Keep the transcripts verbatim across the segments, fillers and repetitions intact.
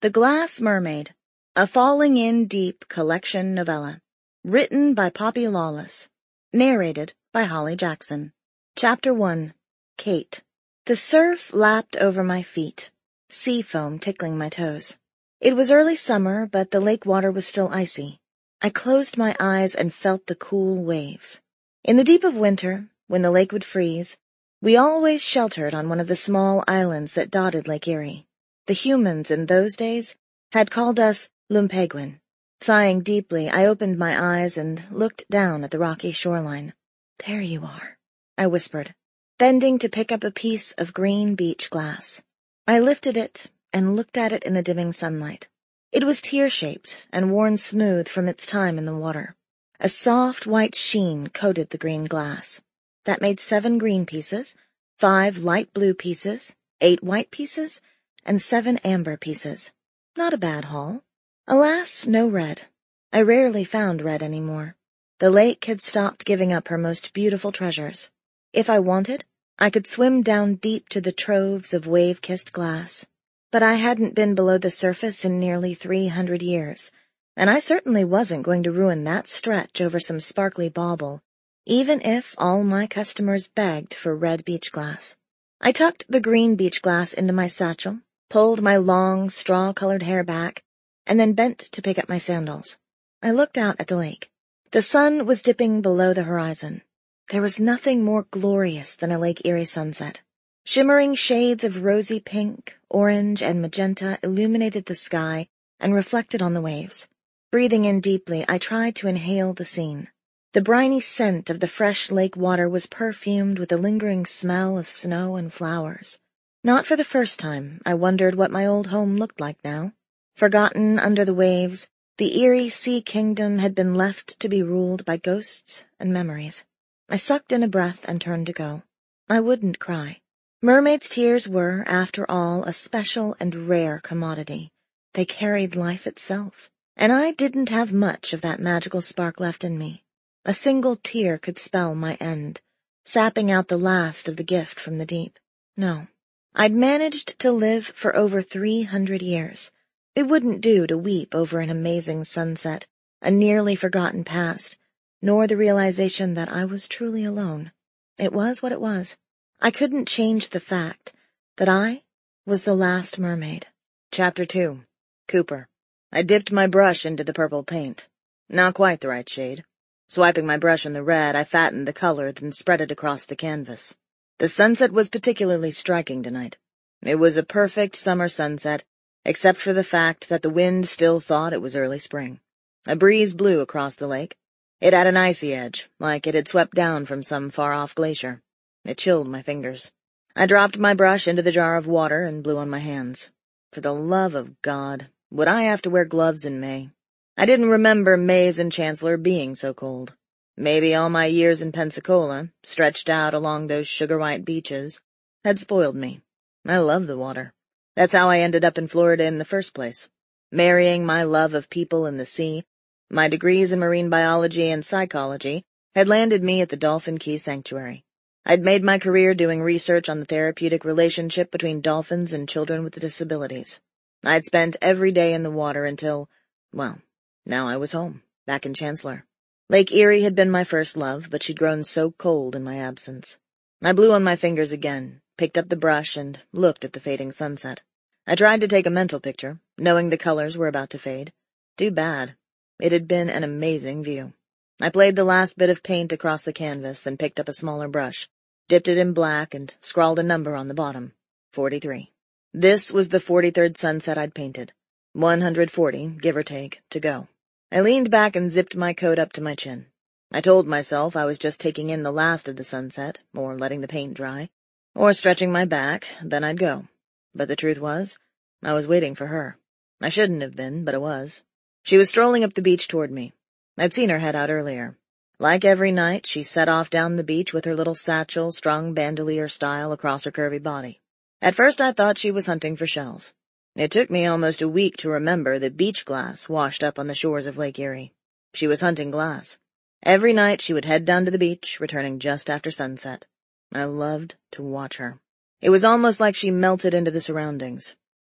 The Glass Mermaid, a Falling in Deep collection novella. Written by Poppy Lawless. Narrated by Holly Jackson. Chapter one. Kate. The surf lapped over my feet, sea foam tickling my toes. It was early summer, but the lake water was still icy. I closed my eyes and felt the cool waves. In the deep of winter, when the lake would freeze, we always sheltered on one of the small islands that dotted Lake Erie. The humans in those days had called us Lumpeguen. Sighing deeply, I opened my eyes and looked down at the rocky shoreline. "There you are," I whispered, bending to pick up a piece of green beach glass. I lifted it and looked at it in the dimming sunlight. It was tear-shaped and worn smooth from its time in the water. A soft white sheen coated the green glass. That made seven green pieces, five light blue pieces, eight white pieces, and seven amber pieces. Not a bad haul. Alas, no red. I rarely found red anymore. The lake had stopped giving up her most beautiful treasures. If I wanted, I could swim down deep to the troves of wave-kissed glass. But I hadn't been below the surface in nearly three hundred years, and I certainly wasn't going to ruin that stretch over some sparkly bauble, even if all my customers begged for red beach glass. I tucked the green beach glass into my satchel, pulled my long, straw-colored hair back, and then bent to pick up my sandals. I looked out at the lake. The sun was dipping below the horizon. There was nothing more glorious than a Lake Erie sunset. Shimmering shades of rosy pink, orange, and magenta illuminated the sky and reflected on the waves. Breathing in deeply, I tried to inhale the scene. The briny scent of the fresh lake water was perfumed with the lingering smell of snow and flowers. Not for the first time, I wondered what my old home looked like now. Forgotten under the waves, the Erie Sea Kingdom had been left to be ruled by ghosts and memories. I sucked in a breath and turned to go. I wouldn't cry. Mermaids' tears were, after all, a special and rare commodity. They carried life itself, and I didn't have much of that magical spark left in me. A single tear could spell my end, sapping out the last of the gift from the deep. No. I'd managed to live for over three hundred years. It wouldn't do to weep over an amazing sunset, a nearly forgotten past, nor the realization that I was truly alone. It was what it was. I couldn't change the fact that I was the last mermaid. Chapter two. Cooper. I dipped my brush into the purple paint. Not quite the right shade. Swiping my brush in the red, I fattened the color, then spread it across the canvas. The sunset was particularly striking tonight. It was a perfect summer sunset, except for the fact that the wind still thought it was early spring. A breeze blew across the lake. It had an icy edge, like it had swept down from some far-off glacier. It chilled my fingers. I dropped my brush into the jar of water and blew on my hands. For the love of God, would I have to wear gloves in May? I didn't remember Mays and Chancellor being so cold. Maybe all my years in Pensacola, stretched out along those sugar-white beaches, had spoiled me. I love the water. That's how I ended up in Florida in the first place. Marrying my love of people in the sea, my degrees in marine biology and psychology had landed me at the Dolphin Key Sanctuary. I'd made my career doing research on the therapeutic relationship between dolphins and children with disabilities. I'd spent every day in the water until, well, now I was home, back in Chancellor. Lake Erie had been my first love, but she'd grown so cold in my absence. I blew on my fingers again, picked up the brush, and looked at the fading sunset. I tried to take a mental picture, knowing the colors were about to fade. Too bad. It had been an amazing view. I played the last bit of paint across the canvas, then picked up a smaller brush, dipped it in black, and scrawled a number on the bottom. forty-three. This was the forty-third sunset I'd painted. one hundred forty, give or take, to go. I leaned back and zipped my coat up to my chin. I told myself I was just taking in the last of the sunset, or letting the paint dry, or stretching my back, then I'd go. But the truth was, I was waiting for her. I shouldn't have been, but I was. She was strolling up the beach toward me. I'd seen her head out earlier. Like every night, she set off down the beach with her little satchel strung bandolier style across her curvy body. At first I thought she was hunting for shells. It took me almost a week to remember that beach glass washed up on the shores of Lake Erie. She was hunting glass. Every night she would head down to the beach, returning just after sunset. I loved to watch her. It was almost like she melted into the surroundings.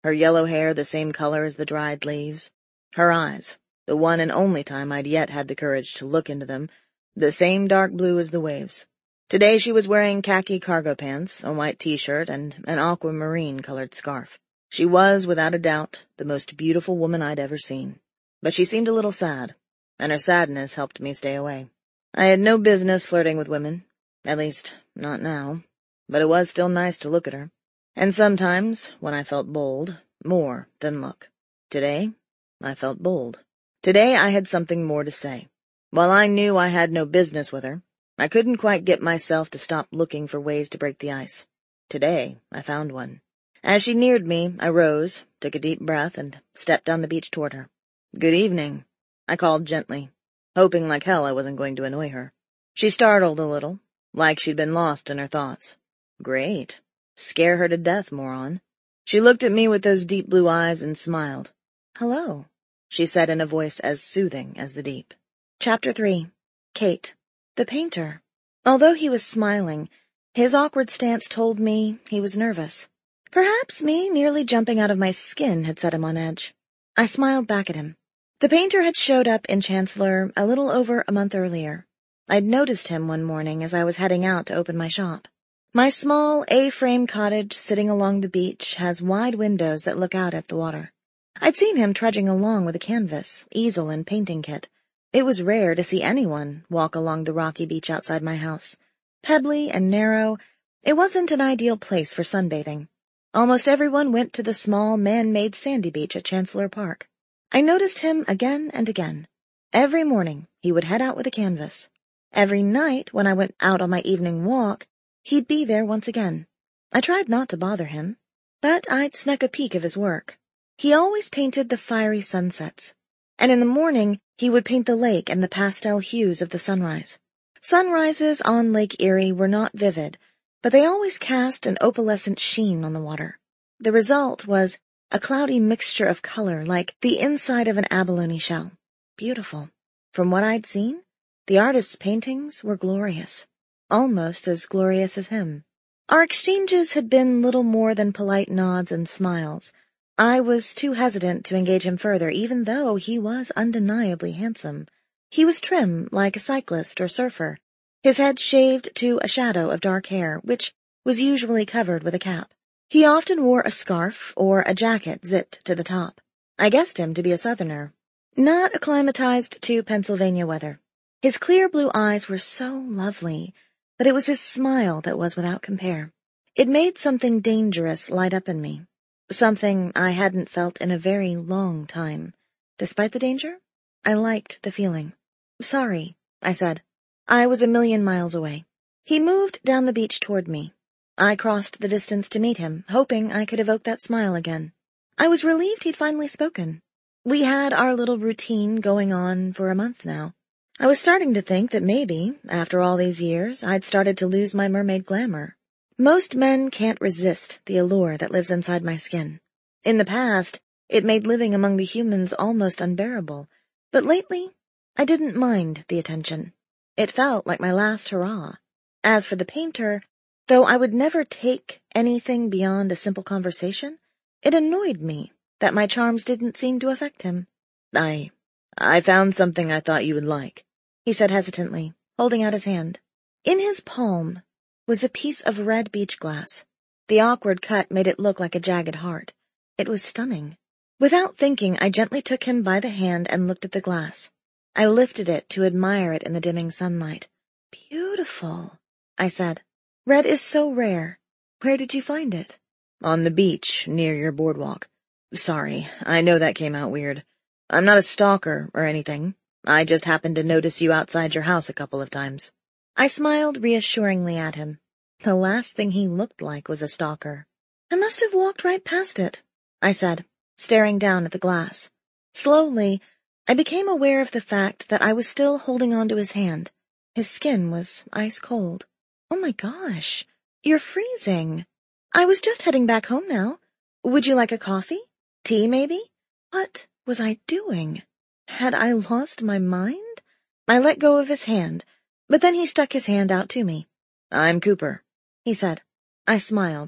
her yellow hair the same color as the dried leaves, her eyes, the one and only time I'd yet had the courage to look into them, the same dark blue as the waves. Today she was wearing khaki cargo pants, a white t-shirt, and an aquamarine-colored scarf. She was, without a doubt, the most beautiful woman I'd ever seen. But she seemed a little sad, and her sadness helped me stay away. I had no business flirting with women, at least, not now, but it was still nice to look at her. And sometimes, when I felt bold, more than look. Today, I felt bold. Today I had something more to say. While I knew I had no business with her, I couldn't quite get myself to stop looking for ways to break the ice. Today, I found one. As she neared me, I rose, took a deep breath, and stepped down the beach toward her. "Good evening," I called gently, hoping like hell I wasn't going to annoy her. She startled a little, like she'd been lost in her thoughts. Great. Scare her to death, moron. She looked at me with those deep blue eyes and smiled. "Hello," she said in a voice as soothing as the deep. Chapter three. Kate. The painter. Although he was smiling, his awkward stance told me he was nervous. Perhaps me nearly jumping out of my skin had set him on edge. I smiled back at him. The painter had showed up in Chancellor a little over a month earlier. I'd noticed him one morning as I was heading out to open my shop. My small A-frame cottage sitting along the beach has wide windows that look out at the water. I'd seen him trudging along with a canvas, easel, and painting kit. It was rare to see anyone walk along the rocky beach outside my house. Pebbly and narrow, it wasn't an ideal place for sunbathing. Almost everyone went to the small man-made sandy beach at Chancellor Park. I noticed him again and again. Every morning he would head out with a canvas. Every night when I went out on my evening walk, he'd be there once again. I tried not to bother him, but I'd snuck a peek of his work. He always painted the fiery sunsets, and in the morning he would paint the lake and the pastel hues of the sunrise. Sunrises on Lake Erie were not vivid, but they always cast an opalescent sheen on the water. The result was a cloudy mixture of color like the inside of an abalone shell. Beautiful. From what I'd seen, the artist's paintings were glorious, almost as glorious as him. Our exchanges had been little more than polite nods and smiles. I was too hesitant to engage him further, even though he was undeniably handsome. He was trim like a cyclist or surfer, his head shaved to a shadow of dark hair, which was usually covered with a cap. He often wore a scarf or a jacket zipped to the top. I guessed him to be a southerner, not acclimatized to Pennsylvania weather. His clear blue eyes were so lovely, but it was his smile that was without compare. It made something dangerous light up in me, something I hadn't felt in a very long time. Despite the danger, I liked the feeling. "Sorry," I said. I was a million miles away. He moved down the beach toward me. I crossed the distance to meet him, hoping I could evoke that smile again. I was relieved he'd finally spoken. We had our little routine going on for a month now. I was starting to think that maybe, after all these years, I'd started to lose my mermaid glamour. Most men can't resist the allure that lives inside my skin. In the past, it made living among the humans almost unbearable, but lately, I didn't mind the attention. It felt like my last hurrah. As for the painter, though I would never take anything beyond a simple conversation, it annoyed me that my charms didn't seem to affect him. I, I found something I thought you would like, he said hesitantly, holding out his hand. In his palm was a piece of red beach glass. The awkward cut made it look like a jagged heart. It was stunning. Without thinking, I gently took him by the hand and looked at the glass. I lifted it to admire it in the dimming sunlight. "Beautiful," I said. "Red is so rare. Where did you find it?" "On the beach, near your boardwalk. Sorry, I know that came out weird. I'm not a stalker or anything. I just happened to notice you outside your house a couple of times." I smiled reassuringly at him. The last thing he looked like was a stalker. "I must have walked right past it," I said, staring down at the glass. Slowly, I became aware of the fact that I was still holding onto his hand. His skin was ice cold. "Oh my gosh, you're freezing. I was just heading back home now. Would you like a coffee? Tea, maybe?" What was I doing? Had I lost my mind? I let go of his hand, but then he stuck his hand out to me. "I'm Cooper," he said. I smiled.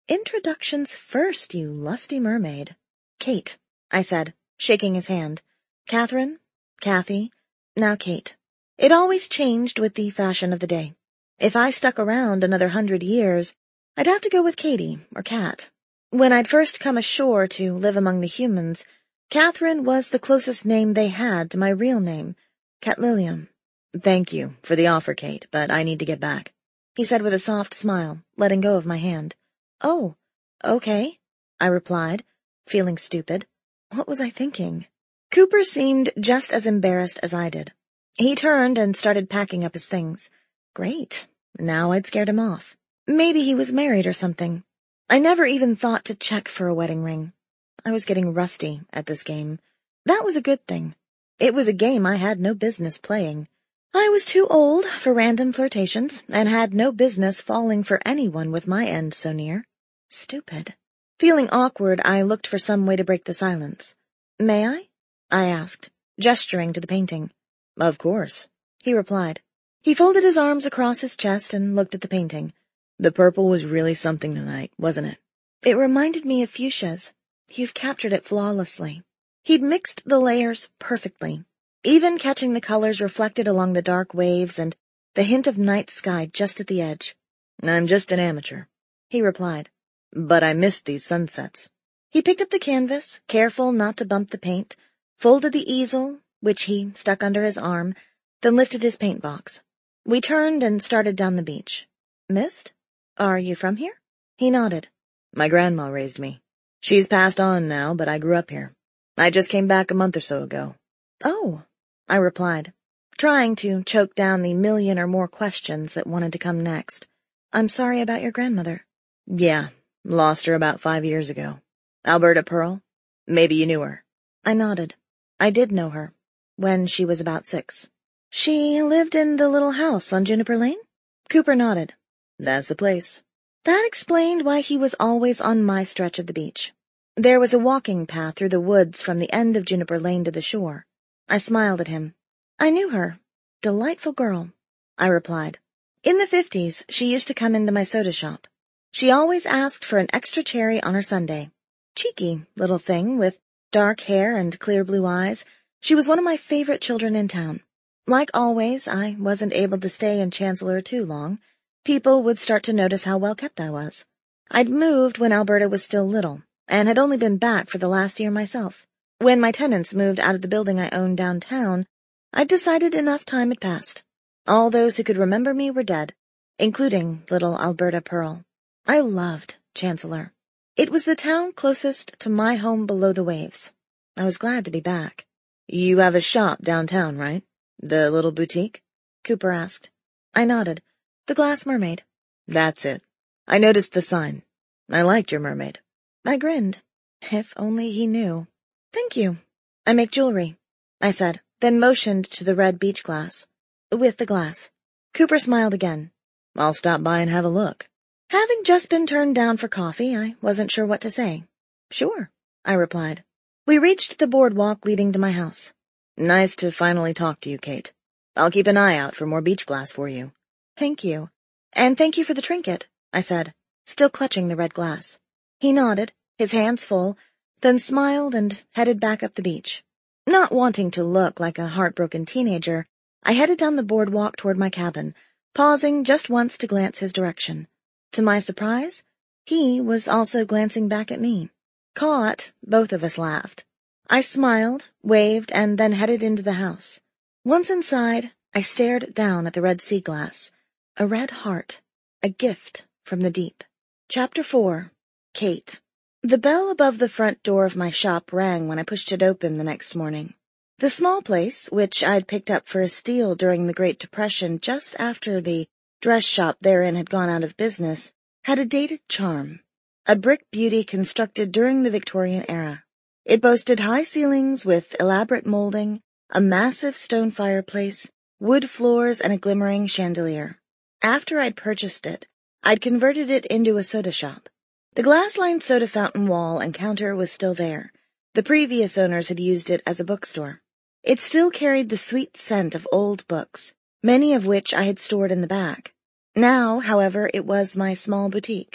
Introductions first, you lusty mermaid. Kate, I said, shaking his hand. Catherine, Kathy, now Kate. It always changed with the fashion of the day. If I stuck around another hundred years, I'd have to go with Katie or Kat. When I'd first come ashore to live among the humans, Catherine was the closest name they had to my real name, Catlillium. Thank you for the offer, Kate, but I need to get back, he said with a soft smile, letting go of my hand. Oh, okay, I replied, feeling stupid. What was I thinking? Cooper seemed just as embarrassed as I did. He turned and started packing up his things. Great. Now I'd scared him off. Maybe he was married or something. I never even thought to check for a wedding ring. I was getting rusty at this game. That was a good thing. It was a game I had no business playing. I was too old for random flirtations and had no business falling for anyone with my end so near. Stupid. Feeling awkward, I looked for some way to break the silence. May I? I asked, gesturing to the painting. Of course, he replied. He folded his arms across his chest and looked at the painting. The purple was really something tonight, wasn't it? It reminded me of fuchsias. You've captured it flawlessly. He'd mixed the layers perfectly, even catching the colors reflected along the dark waves and the hint of night sky just at the edge. I'm just an amateur, he replied. But I missed these sunsets. He picked up the canvas, careful not to bump the paint, folded the easel, which he stuck under his arm, then lifted his paint box. We turned and started down the beach. Missed? Are you from here? He nodded. My grandma raised me. She's passed on now, but I grew up here. I just came back a month or so ago. Oh, I replied, trying to choke down the million or more questions that wanted to come next. I'm sorry about your grandmother. Yeah, lost her about five years ago. Alberta Pearl? Maybe you knew her. I nodded. I did know her, when she was about six. She lived in the little house on Juniper Lane? Cooper nodded. That's the place. That explained why he was always on my stretch of the beach. There was a walking path through the woods from the end of Juniper Lane to the shore. I smiled at him. I knew her. Delightful girl, I replied. In the fifties, she used to come into my soda shop. She always asked for an extra cherry on her sundae. Cheeky little thing with dark hair and clear blue eyes. She was one of my favorite children in town. Like always, I wasn't able to stay in Chancellor too long. People would start to notice how well kept I was. I'd moved when Alberta was still little, and had only been back for the last year myself. When my tenants moved out of the building I owned downtown, I'd decided enough time had passed. All those who could remember me were dead, including little Alberta Pearl. I loved Chancellor. It was the town closest to my home below the waves. I was glad to be back. You have a shop downtown, right? The little boutique? Cooper asked. I nodded. The Glass Mermaid. That's it. I noticed the sign. I liked your mermaid. I grinned. If only he knew. Thank you. I make jewelry, I said, then motioned to the red beach glass. With the glass. Cooper smiled again. I'll stop by and have a look. Having just been turned down for coffee, I wasn't sure what to say. Sure, I replied. We reached the boardwalk leading to my house. Nice to finally talk to you, Kate. I'll keep an eye out for more beach glass for you. Thank you. And thank you for the trinket, I said, still clutching the red glass. He nodded, his hands full, then smiled and headed back up the beach. Not wanting to look like a heartbroken teenager, I headed down the boardwalk toward my cabin, pausing just once to glance his direction. To my surprise, he was also glancing back at me. Caught, both of us laughed. I smiled, waved, and then headed into the house. Once inside, I stared down at the red sea glass. A red heart. A gift from the deep. Chapter four. Kate. The bell above the front door of my shop rang when I pushed it open the next morning. The small place, which I'd picked up for a steal during the Great Depression just after the dress shop therein had gone out of business, had a dated charm. A brick beauty constructed during the Victorian era. It boasted high ceilings with elaborate molding, a massive stone fireplace, wood floors, and a glimmering chandelier. After I'd purchased it, I'd converted it into a soda shop. The glass-lined soda fountain wall and counter was still there. The previous owners had used it as a bookstore. It still carried the sweet scent of old books, many of which I had stored in the back. Now, however, it was my small boutique.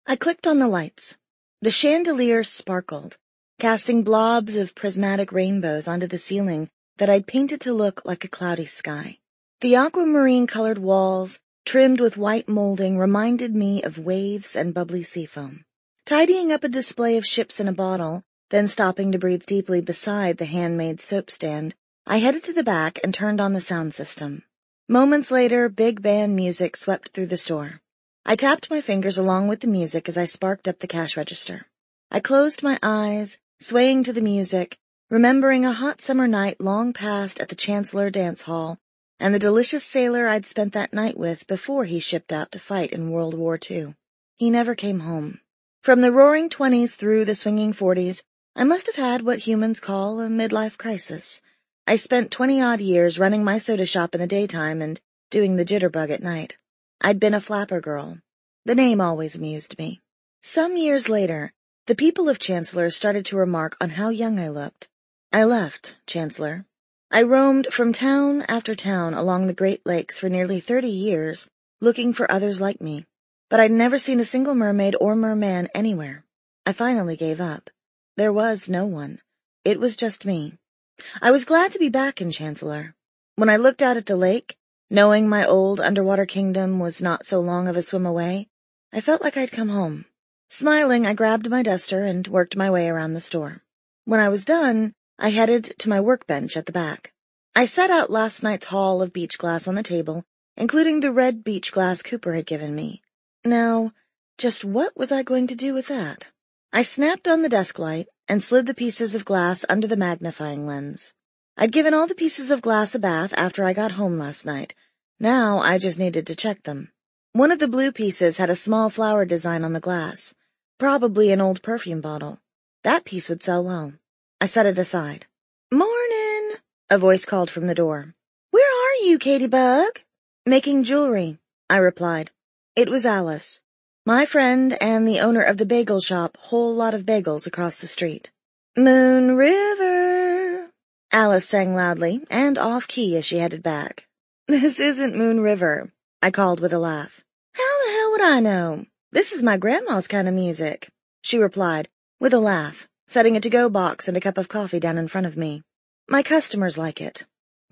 I clicked on the lights. The chandelier sparkled, casting blobs of prismatic rainbows onto the ceiling that I'd painted to look like a cloudy sky. The aquamarine-colored walls, trimmed with white molding, reminded me of waves and bubbly seafoam. Tidying up a display of ships in a bottle, then stopping to breathe deeply beside the handmade soap stand, I headed to the back and turned on the sound system. Moments later, big band music swept through the store. I tapped my fingers along with the music as I sparked up the cash register. I closed my eyes, swaying to the music, remembering a hot summer night long past at the Chancellor Dance Hall, and the delicious sailor I'd spent that night with before he shipped out to fight in World War Two. He never came home. From the roaring twenties through the swinging forties, I must have had what humans call a midlife crisis. I spent twenty-odd years running my soda shop in the daytime and doing the jitterbug at night. I'd been a flapper girl. The name always amused me. Some years later, the people of Chancellor started to remark on how young I looked. I left Chancellor. I roamed from town after town along the Great Lakes for nearly thirty years, looking for others like me. But I'd never seen a single mermaid or merman anywhere. I finally gave up. There was no one. It was just me. I was glad to be back in Chancellor. When I looked out at the lake, knowing my old underwater kingdom was not so long of a swim away, I felt like I'd come home. Smiling, I grabbed my duster and worked my way around the store. When I was done, I headed to my workbench at the back. I set out last night's haul of beach glass on the table, including the red beach glass Cooper had given me. Now, just what was I going to do with that? I snapped on the desk light and slid the pieces of glass under the magnifying lens. I'd given all the pieces of glass a bath after I got home last night. Now I just needed to check them. One of the blue pieces had a small flower design on the glass, probably an old perfume bottle. That piece would sell well. I set it aside. "Mornin'," a voice called from the door. "Where are you, Katybug?" "Making jewelry," I replied. It was Alice, my friend and the owner of the bagel shop Whole Lot of Bagels across the street. "Moon River," Alice sang loudly and off-key as she headed back. "This isn't Moon River," I called with a laugh. "How the hell would I know? This is my grandma's kind of music," she replied with a laugh, setting a to-go box and a cup of coffee down in front of me. "My customers like it."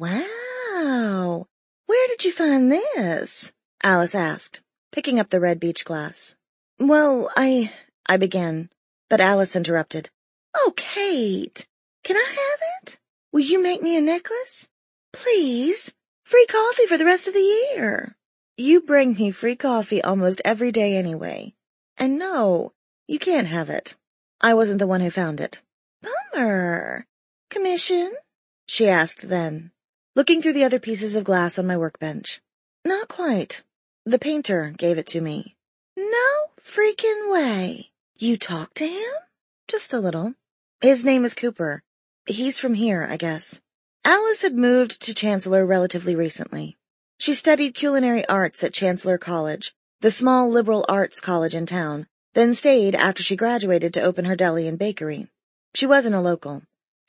"Wow! Where did you find this?" Alice asked, picking up the red beach glass. "Well, I—" I began, but Alice interrupted. "Oh, Kate, can I have it? Will you make me a necklace? Please, free coffee for the rest of the year." "You bring me free coffee almost every day anyway. And no, you can't have it. I wasn't the one who found it." "Bummer. Commission?" she asked then, looking through the other pieces of glass on my workbench. "Not quite. The painter gave it to me." "No freaking way. You talked to him?" "Just a little. His name is Cooper. He's from here, I guess." Alice had moved to Chancellor relatively recently. She studied culinary arts at Chancellor College, the small liberal arts college in town, then stayed after she graduated to open her deli and bakery. She wasn't a local.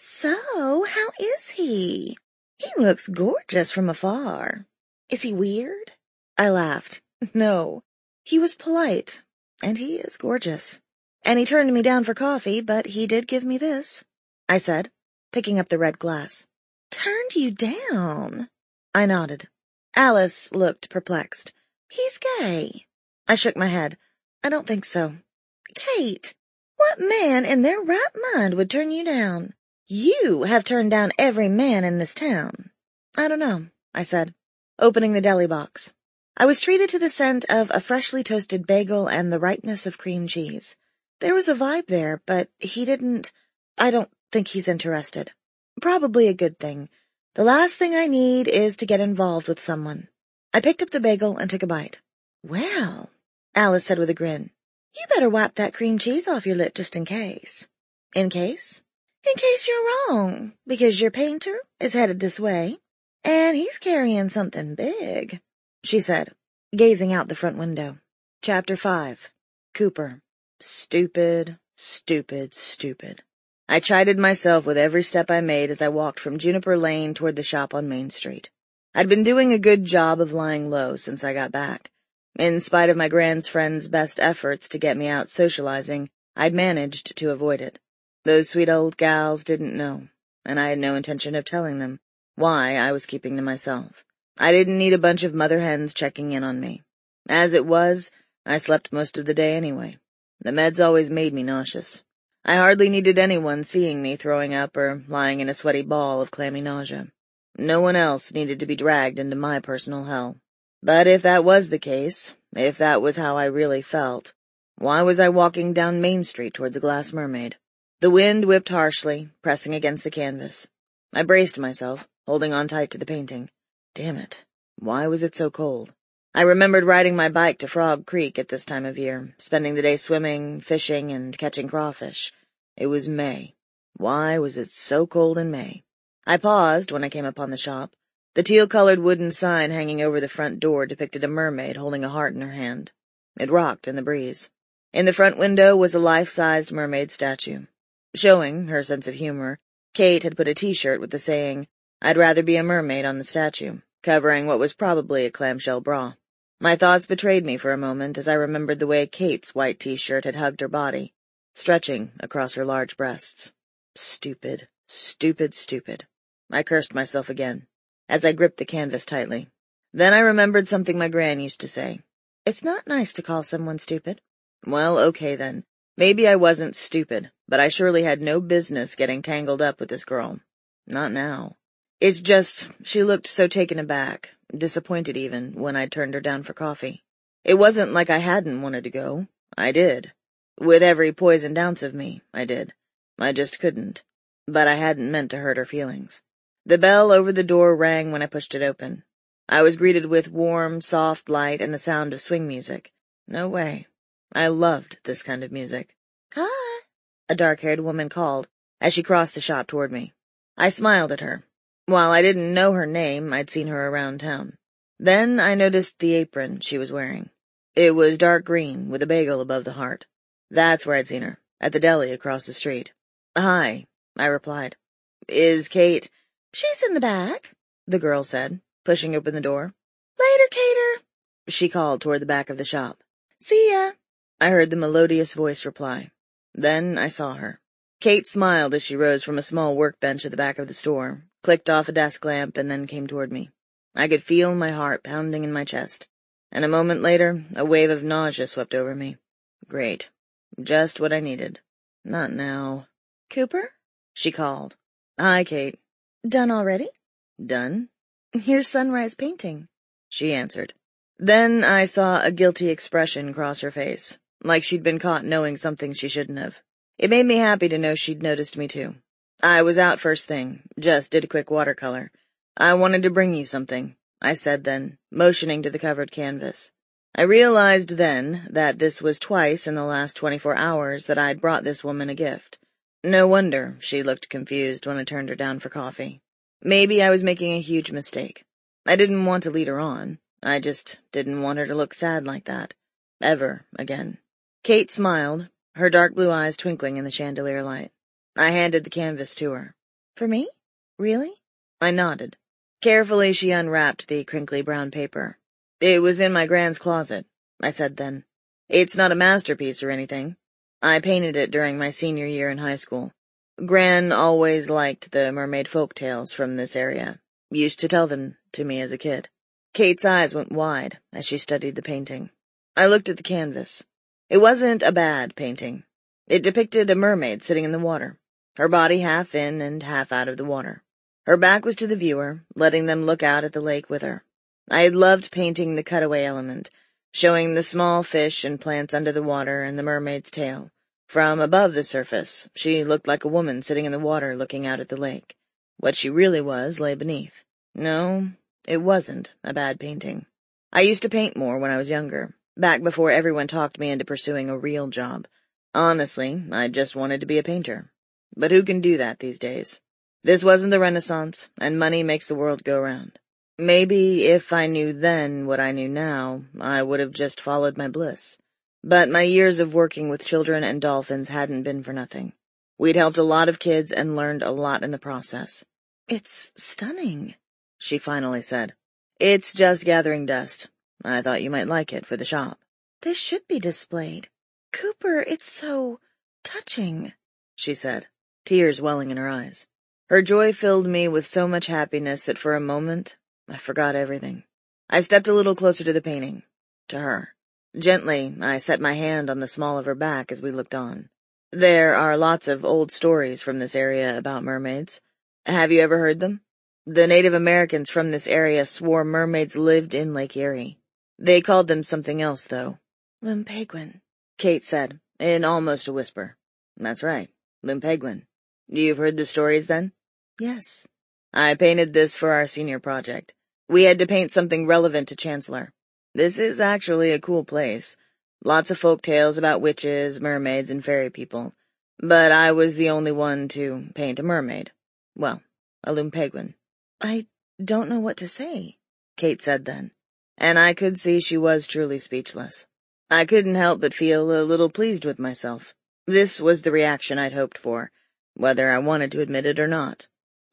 "So, how is he? He looks gorgeous from afar. Is he weird?" I laughed. "No, he was polite, and he is gorgeous. And he turned me down for coffee, but he did give me this," I said, picking up the red glass. "Turned you down?" I nodded. Alice looked perplexed. "He's gay." I shook my head. "I don't think so." "Kate, what man in their right mind would turn you down? You have turned down every man in this town." "I don't know," I said, opening the deli box. I was treated to the scent of a freshly toasted bagel and the ripeness of cream cheese. There was a vibe there, but he didn't— I don't think he's interested. Probably a good thing. The last thing I need is to get involved with someone. I picked up the bagel and took a bite. "Well," Alice said with a grin, "you better wipe that cream cheese off your lip just in case." "In case?" "In case you're wrong, because your painter is headed this way, and he's carrying something big," she said, gazing out the front window. Chapter five. Cooper. Stupid, stupid, stupid. I chided myself with every step I made as I walked from Juniper Lane toward the shop on Main Street. I'd been doing a good job of lying low since I got back. In spite of my Gran's friend's best efforts to get me out socializing, I'd managed to avoid it. Those sweet old gals didn't know, and I had no intention of telling them why I was keeping to myself. I didn't need a bunch of mother hens checking in on me. As it was, I slept most of the day anyway. The meds always made me nauseous. I hardly needed anyone seeing me throwing up or lying in a sweaty ball of clammy nausea. No one else needed to be dragged into my personal hell. But if that was the case, if that was how I really felt, why was I walking down Main Street toward the Glass Mermaid? The wind whipped harshly, pressing against the canvas. I braced myself, holding on tight to the painting. Damn it. Why was it so cold? I remembered riding my bike to Frog Creek at this time of year, spending the day swimming, fishing, and catching crawfish. It was May. Why was it so cold in May? I paused when I came upon the shop. The teal-colored wooden sign hanging over the front door depicted a mermaid holding a heart in her hand. It rocked in the breeze. In the front window was a life-sized mermaid statue. Showing her sense of humor, Kate had put a t-shirt with the saying, "I'd rather be a mermaid," on the statue, covering what was probably a clamshell bra. My thoughts betrayed me for a moment as I remembered the way Kate's white t-shirt had hugged her body, stretching across her large breasts. Stupid, stupid, stupid. I cursed myself again, as I gripped the canvas tightly. Then I remembered something my Gran used to say. It's not nice to call someone stupid. Well, okay then. Maybe I wasn't stupid, but I surely had no business getting tangled up with this girl. Not now. It's just, she looked so taken aback, disappointed even, when I'd turned her down for coffee. It wasn't like I hadn't wanted to go. I did. With every poisoned ounce of me, I did. I just couldn't. But I hadn't meant to hurt her feelings. The bell over the door rang when I pushed it open. I was greeted with warm, soft light and the sound of swing music. No way. I loved this kind of music. Hi, a dark-haired woman called as she crossed the shop toward me. I smiled at her. While I didn't know her name, I'd seen her around town. Then I noticed the apron she was wearing. It was dark green, with a bagel above the heart. That's where I'd seen her, at the deli across the street. Hi, I replied. Is Kate... She's in the back, the girl said, pushing open the door. Later, Cater, she called toward the back of the shop. See ya. I heard the melodious voice reply. Then I saw her. Kate smiled as she rose from a small workbench at the back of the store, clicked off a desk lamp, and then came toward me. I could feel my heart pounding in my chest, and a moment later, a wave of nausea swept over me. Great. Just what I needed. Not now. Cooper? She called. Hi, Kate. Done already? Done. Here's sunrise painting, she answered. Then I saw a guilty expression cross her face, like she'd been caught knowing something she shouldn't have. It made me happy to know she'd noticed me too. I was out first thing, just did a quick watercolor. I wanted to bring you something, I said then, motioning to the covered canvas. I realized then that this was twice in the last twenty-four hours that I'd brought this woman a gift. No wonder she looked confused when I turned her down for coffee. Maybe I was making a huge mistake. I didn't want to lead her on. I just didn't want her to look sad like that. Ever again. Kate smiled, her dark blue eyes twinkling in the chandelier light. I handed the canvas to her. For me? Really? I nodded. Carefully she unwrapped the crinkly brown paper. It was in my Gran's closet, I said then. It's not a masterpiece or anything. I painted it during my senior year in high school. Gran always liked the mermaid folk tales from this area. Used to tell them to me as a kid. Kate's eyes went wide as she studied the painting. I looked at the canvas. It wasn't a bad painting. It depicted a mermaid sitting in the water, her body half in and half out of the water. Her back was to the viewer, letting them look out at the lake with her. I had loved painting the cutaway element, showing the small fish and plants under the water and the mermaid's tail. From above the surface, she looked like a woman sitting in the water looking out at the lake. What she really was lay beneath. No, it wasn't a bad painting. I used to paint more when I was younger, back before everyone talked me into pursuing a real job. Honestly, I just wanted to be a painter. But who can do that these days? This wasn't the Renaissance, and money makes the world go round. Maybe if I knew then what I knew now, I would have just followed my bliss. But my years of working with children and dolphins hadn't been for nothing. We'd helped a lot of kids and learned a lot in the process. It's stunning, she finally said. It's just gathering dust. I thought you might like it for the shop. This should be displayed. Cooper, it's so touching, she said, tears welling in her eyes. Her joy filled me with so much happiness that for a moment I forgot everything. I stepped a little closer to the painting, to her. Gently, I set my hand on the small of her back as we looked on. There are lots of old stories from this area about mermaids. Have you ever heard them? The Native Americans from this area swore mermaids lived in Lake Erie. They called them something else, though. Lumpeguen, Kate said, in almost a whisper. That's right, Lumpeguen. You've heard the stories, then? Yes. I painted this for our senior project. We had to paint something relevant to Chancellor. This is actually a cool place. Lots of folk tales about witches, mermaids, and fairy people. But I was the only one to paint a mermaid. Well, a Lumpeguen. I don't know what to say, Kate said then, and I could see she was truly speechless. I couldn't help but feel a little pleased with myself. This was the reaction I'd hoped for, whether I wanted to admit it or not.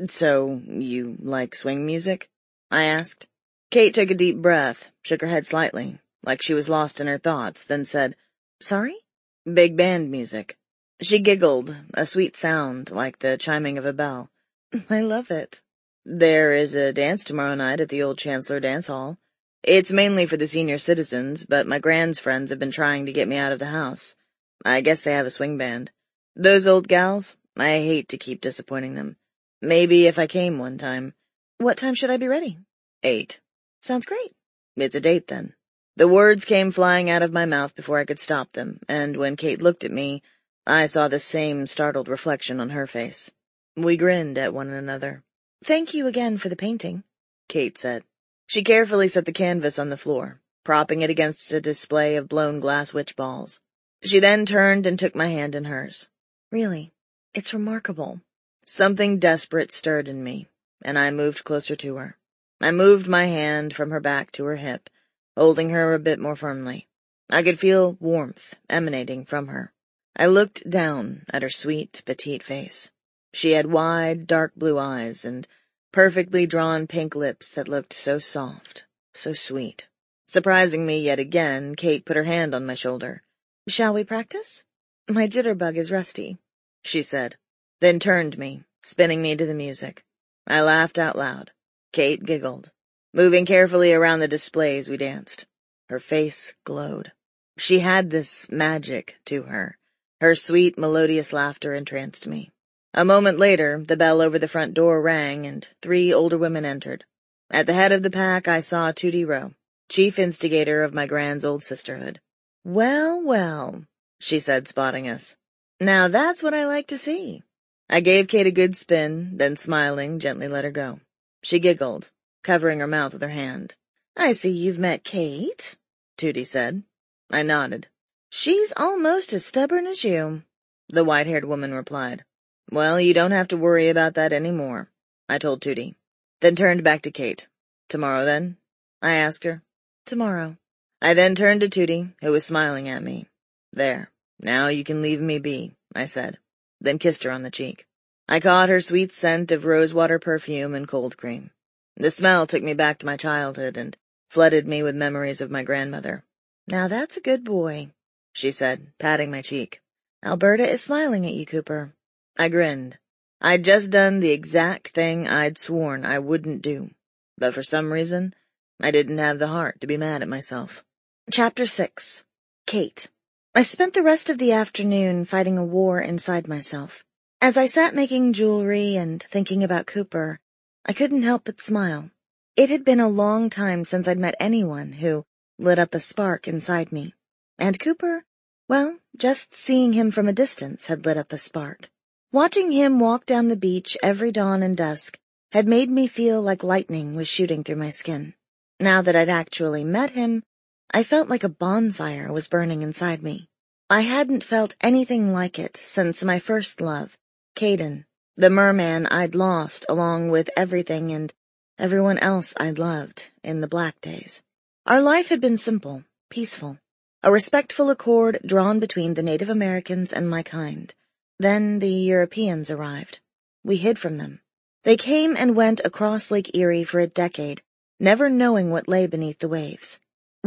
So, you like swing music? I asked. Kate took a deep breath, shook her head slightly, like she was lost in her thoughts, then said, Sorry? Big band music. She giggled, a sweet sound like the chiming of a bell. I love it. There is a dance tomorrow night at the old Chancellor Dance Hall. It's mainly for the senior citizens, but my grand's friends have been trying to get me out of the house. I guess they have a swing band. Those old gals, I hate to keep disappointing them. Maybe if I came one time. What time should I be ready? Eight. Sounds great. It's a date, then. The words came flying out of my mouth before I could stop them, and when Kate looked at me, I saw the same startled reflection on her face. We grinned at one another. Thank you again for the painting, Kate said. She carefully set the canvas on the floor, propping it against a display of blown glass witch balls. She then turned and took my hand in hers. Really, it's remarkable. Something desperate stirred in me, and I moved closer to her. I moved my hand from her back to her hip, holding her a bit more firmly. I could feel warmth emanating from her. I looked down at her sweet, petite face. She had wide, dark blue eyes and perfectly drawn pink lips that looked so soft, so sweet. Surprising me yet again, Kate put her hand on my shoulder. Shall we practice? My jitterbug is rusty, she said, then turned me, spinning me to the music. I laughed out loud. Kate giggled. Moving carefully around the displays, we danced. Her face glowed. She had this magic to her. Her sweet, melodious laughter entranced me. A moment later, the bell over the front door rang, and three older women entered. At the head of the pack, I saw Tootie Rowe, chief instigator of my grand's old sisterhood. Well, well, she said, spotting us. Now that's what I like to see. I gave Kate a good spin, then smiling, gently let her go. She giggled, covering her mouth with her hand. I see you've met Kate, Tootie said. I nodded. She's almost as stubborn as you, the white-haired woman replied. Well, you don't have to worry about that any more, I told Tootie, then turned back to Kate. Tomorrow, then? I asked her. Tomorrow. I then turned to Tootie, who was smiling at me. There, now you can leave me be, I said, then kissed her on the cheek. I caught her sweet scent of rosewater perfume and cold cream. The smell took me back to my childhood and flooded me with memories of my grandmother. Now that's a good boy, she said, patting my cheek. Alberta is smiling at you, Cooper. I grinned. I'd just done the exact thing I'd sworn I wouldn't do, but for some reason, I didn't have the heart to be mad at myself. Chapter six. Kate. I spent the rest of the afternoon fighting a war inside myself. As I sat making jewelry and thinking about Cooper, I couldn't help but smile. It had been a long time since I'd met anyone who lit up a spark inside me. And Cooper, well, just seeing him from a distance had lit up a spark. Watching him walk down the beach every dawn and dusk had made me feel like lightning was shooting through my skin. Now that I'd actually met him, I felt like a bonfire was burning inside me. I hadn't felt anything like it since my first love, Caden, the merman I'd lost along with everything and everyone else I'd loved in the black days. Our life had been simple, peaceful, a respectful accord drawn between the Native Americans and my kind. Then the Europeans arrived. We hid from them. They came and went across Lake Erie for a decade, never knowing what lay beneath the waves.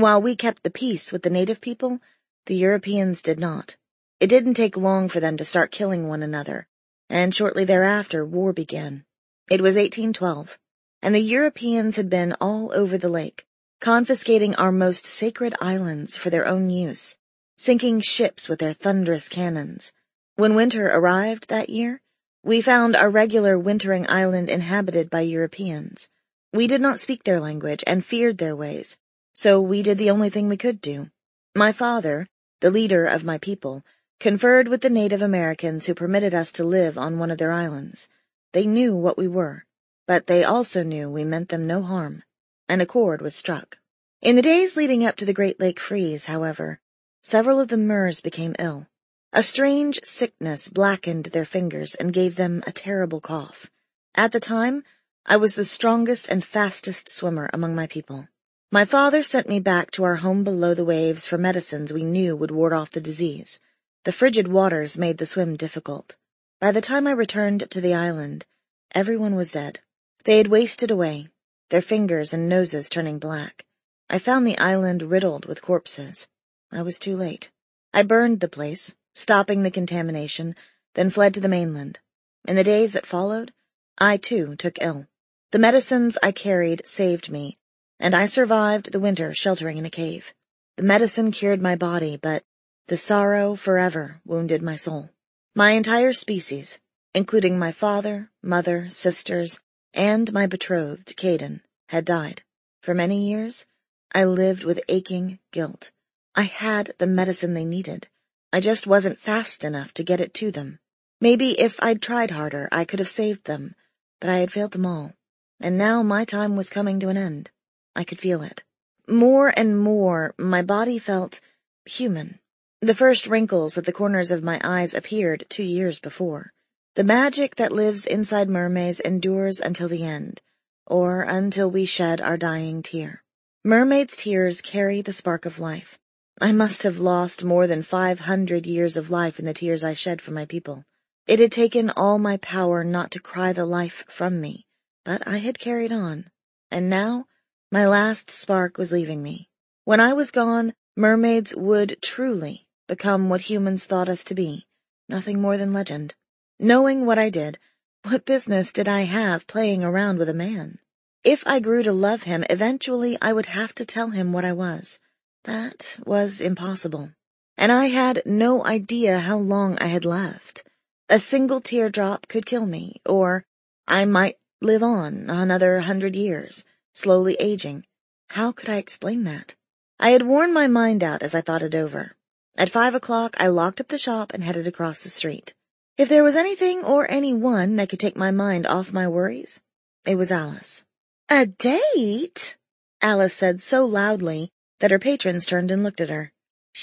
While we kept the peace with the native people, the Europeans did not. It didn't take long for them to start killing one another, and shortly thereafter war began. It was eighteen twelve, and the Europeans had been all over the lake, confiscating our most sacred islands for their own use, sinking ships with their thunderous cannons. When winter arrived that year, we found our regular wintering island inhabited by Europeans. We did not speak their language and feared their ways, so we did the only thing we could do. My father, the leader of my people, conferred with the Native Americans who permitted us to live on one of their islands. They knew what we were, but they also knew we meant them no harm. An accord was struck. In the days leading up to the Great Lake freeze, however, several of the Murs became ill. A strange sickness blackened their fingers and gave them a terrible cough. At the time, I was the strongest and fastest swimmer among my people. My father sent me back to our home below the waves for medicines we knew would ward off the disease. The frigid waters made the swim difficult. By the time I returned to the island, everyone was dead. They had wasted away, their fingers and noses turning black. I found the island riddled with corpses. I was too late. I burned the place, stopping the contamination, then fled to the mainland. In the days that followed, I too took ill. The medicines I carried saved me, and I survived the winter sheltering in a cave. The medicine cured my body, but the sorrow forever wounded my soul. My entire species, including my father, mother, sisters, and my betrothed, Caden, had died. For many years, I lived with aching guilt. I had the medicine they needed. I just wasn't fast enough to get it to them. Maybe if I'd tried harder, I could have saved them, but I had failed them all. And now my time was coming to an end. I could feel it. More and more, my body felt human. The first wrinkles at the corners of my eyes appeared two years before. The magic that lives inside mermaids endures until the end, or until we shed our dying tear. Mermaids' tears carry the spark of life. I must have lost more than five hundred years of life in the tears I shed for my people. It had taken all my power not to cry the life from me, but I had carried on. And now, my last spark was leaving me. When I was gone, mermaids would truly become what humans thought us to be, nothing more than legend. Knowing what I did, what business did I have playing around with a man? If I grew to love him, eventually I would have to tell him what I was. That was impossible. And I had no idea how long I had left. A single teardrop could kill me, or I might live on another hundred years, slowly aging. How could I explain that? I had worn my mind out as I thought it over. At five o'clock, I locked up the shop and headed across the street. If there was anything or anyone that could take my mind off my worries, it was Alice. A date? Alice said so loudly that her patrons turned and looked at her.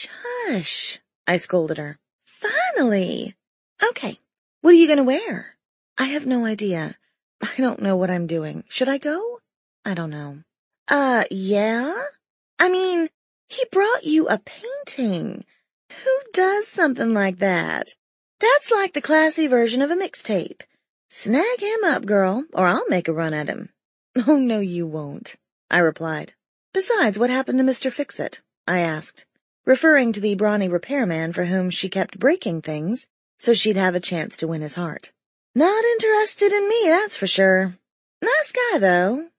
Shush, I scolded her. Finally. Okay, what are you going to wear? I have no idea. I don't know what I'm doing. Should I go? I don't know. Uh, yeah? I mean, he brought you a painting. Who does something like that? That's like the classy version of a mixtape. Snag him up, girl, or I'll make a run at him. Oh, no, you won't, I replied. Besides, what happened to Mister Fix-It? I asked, referring to the brawny repairman for whom she kept breaking things so she'd have a chance to win his heart. Not interested in me, that's for sure. Nice guy, though.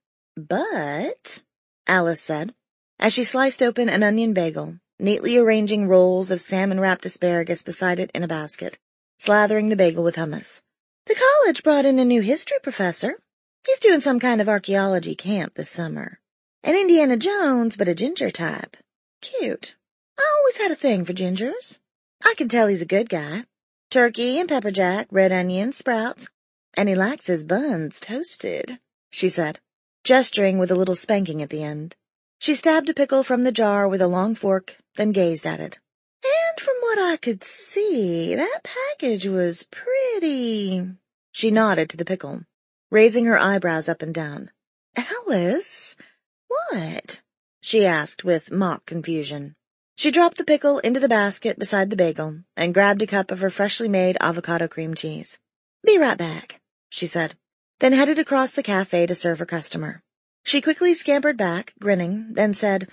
But, Alice said, as she sliced open an onion bagel, neatly arranging rolls of salmon-wrapped asparagus beside it in a basket, slathering the bagel with hummus. The college brought in a new history professor. He's doing some kind of archaeology camp this summer. An Indiana Jones, but a ginger type. Cute. I always had a thing for gingers. I can tell he's a good guy. Turkey and pepper jack, red onions, sprouts, and he likes his buns toasted, she said, gesturing with a little spanking at the end. She stabbed a pickle from the jar with a long fork, then gazed at it. And from what I could see, that package was pretty. She nodded to the pickle, raising her eyebrows up and down. Alice, what? She asked with mock confusion. She dropped the pickle into the basket beside the bagel and grabbed a cup of her freshly made avocado cream cheese. Be right back, she said, then headed across the cafe to serve her customer. She quickly scampered back, grinning, then said,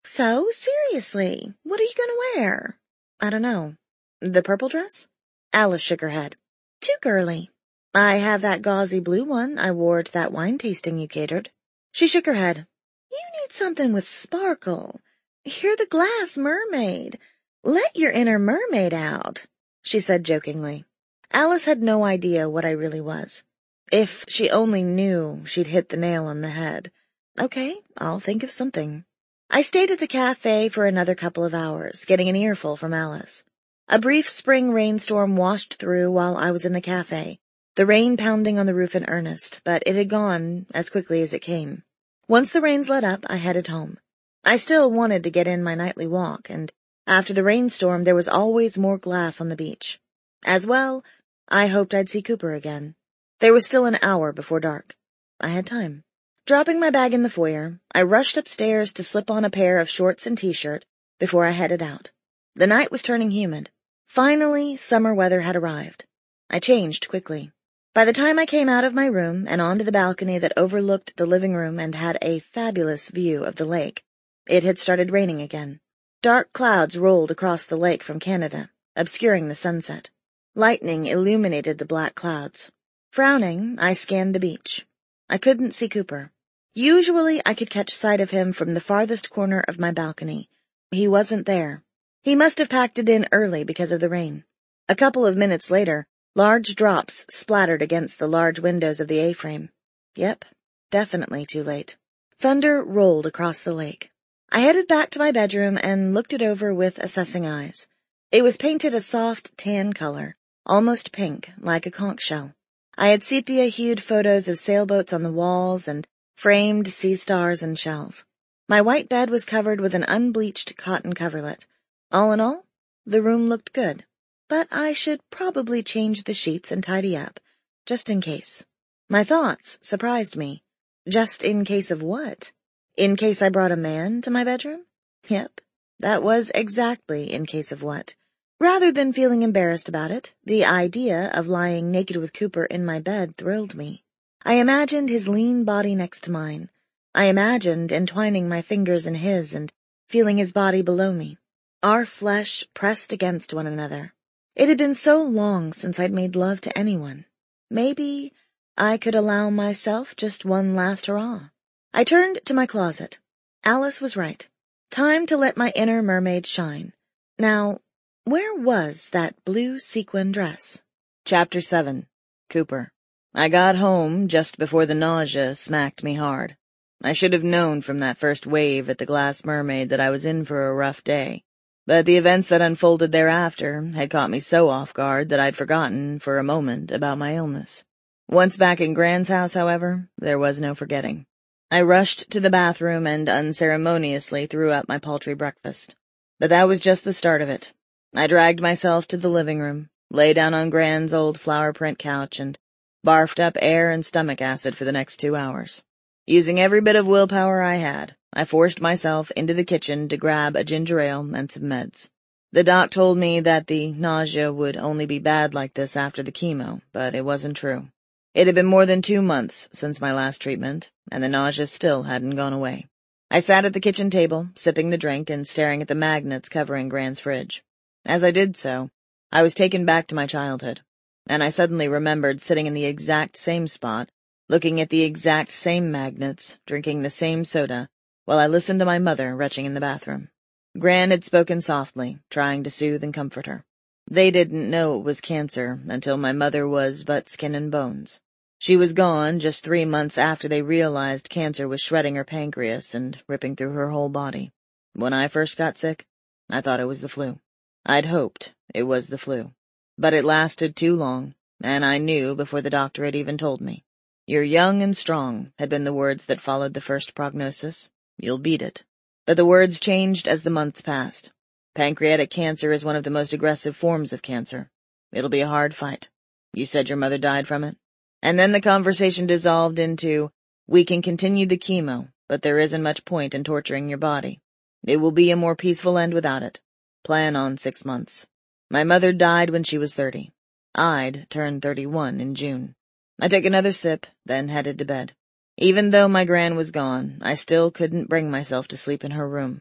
So, seriously, what are you gonna wear? I don't know. The purple dress? Alice shook her head. Too girly. I have that gauzy blue one I wore to that wine tasting you catered. She shook her head. You need something with sparkle. You're the glass mermaid. Let your inner mermaid out, she said jokingly. Alice had no idea what I really was. If she only knew, she'd hit the nail on the head. Okay, I'll think of something. I stayed at the cafe for another couple of hours, getting an earful from Alice. A brief spring rainstorm washed through while I was in the cafe, the rain pounding on the roof in earnest, but it had gone as quickly as it came. Once the rains let up, I headed home. I still wanted to get in my nightly walk, and after the rainstorm there was always more glass on the beach. As well, I hoped I'd see Cooper again. There was still an hour before dark. I had time. Dropping my bag in the foyer, I rushed upstairs to slip on a pair of shorts and t-shirt before I headed out. The night was turning humid. Finally, summer weather had arrived. I changed quickly. By the time I came out of my room and onto the balcony that overlooked the living room and had a fabulous view of the lake, it had started raining again. Dark clouds rolled across the lake from Canada, obscuring the sunset. Lightning illuminated the black clouds. Frowning, I scanned the beach. I couldn't see Cooper. Usually I could catch sight of him from the farthest corner of my balcony. He wasn't there. He must have packed it in early because of the rain. A couple of minutes later, large drops splattered against the large windows of the A-frame. Yep, definitely too late. Thunder rolled across the lake. I headed back to my bedroom and looked it over with assessing eyes. It was painted a soft tan color, almost pink, like a conch shell. I had sepia-hued photos of sailboats on the walls and framed sea stars and shells. My white bed was covered with an unbleached cotton coverlet. All in all, the room looked good. But I should probably change the sheets and tidy up, just in case. My thoughts surprised me. Just in case of what? In case I brought a man to my bedroom? Yep, that was exactly in case of what. Rather than feeling embarrassed about it, the idea of lying naked with Cooper in my bed thrilled me. I imagined his lean body next to mine. I imagined entwining my fingers in his and feeling his body below me. Our flesh pressed against one another. It had been so long since I'd made love to anyone. Maybe I could allow myself just one last hurrah. I turned to my closet. Alice was right. Time to let my inner mermaid shine. Now, where was that blue sequin dress? Chapter seven. Cooper. I got home just before the nausea smacked me hard. I should have known from that first wave at the Glass Mermaid that I was in for a rough day. But the events that unfolded thereafter had caught me so off guard that I'd forgotten for a moment about my illness. Once back in Gran's house, however, there was no forgetting. I rushed to the bathroom and unceremoniously threw up my paltry breakfast. But that was just the start of it. I dragged myself to the living room, lay down on Gran's old flower print couch, and barfed up air and stomach acid for the next two hours. Using every bit of willpower I had, I forced myself into the kitchen to grab a ginger ale and some meds. The doc told me that the nausea would only be bad like this after the chemo, but it wasn't true. It had been more than two months since my last treatment, and the nausea still hadn't gone away. I sat at the kitchen table, sipping the drink and staring at the magnets covering Gran's fridge. As I did so, I was taken back to my childhood, and I suddenly remembered sitting in the exact same spot, looking at the exact same magnets, drinking the same soda, while I listened to my mother retching in the bathroom. Gran had spoken softly, trying to soothe and comfort her. They didn't know it was cancer until my mother was but skin and bones. She was gone just three months after they realized cancer was shredding her pancreas and ripping through her whole body. When I first got sick, I thought it was the flu. I'd hoped it was the flu. But it lasted too long, and I knew before the doctor had even told me. "You're young and strong," had been the words that followed the first prognosis. "You'll beat it." But the words changed as the months passed. Pancreatic cancer is one of the most aggressive forms of cancer. It'll be a hard fight. You said your mother died from it? And then the conversation dissolved into, "We can continue the chemo, but there isn't much point in torturing your body. It will be a more peaceful end without it. Plan on six months." My mother died when she was thirty. I'd turned thirty-one in June. I took another sip, then headed to bed. Even though my Gran was gone, I still couldn't bring myself to sleep in her room.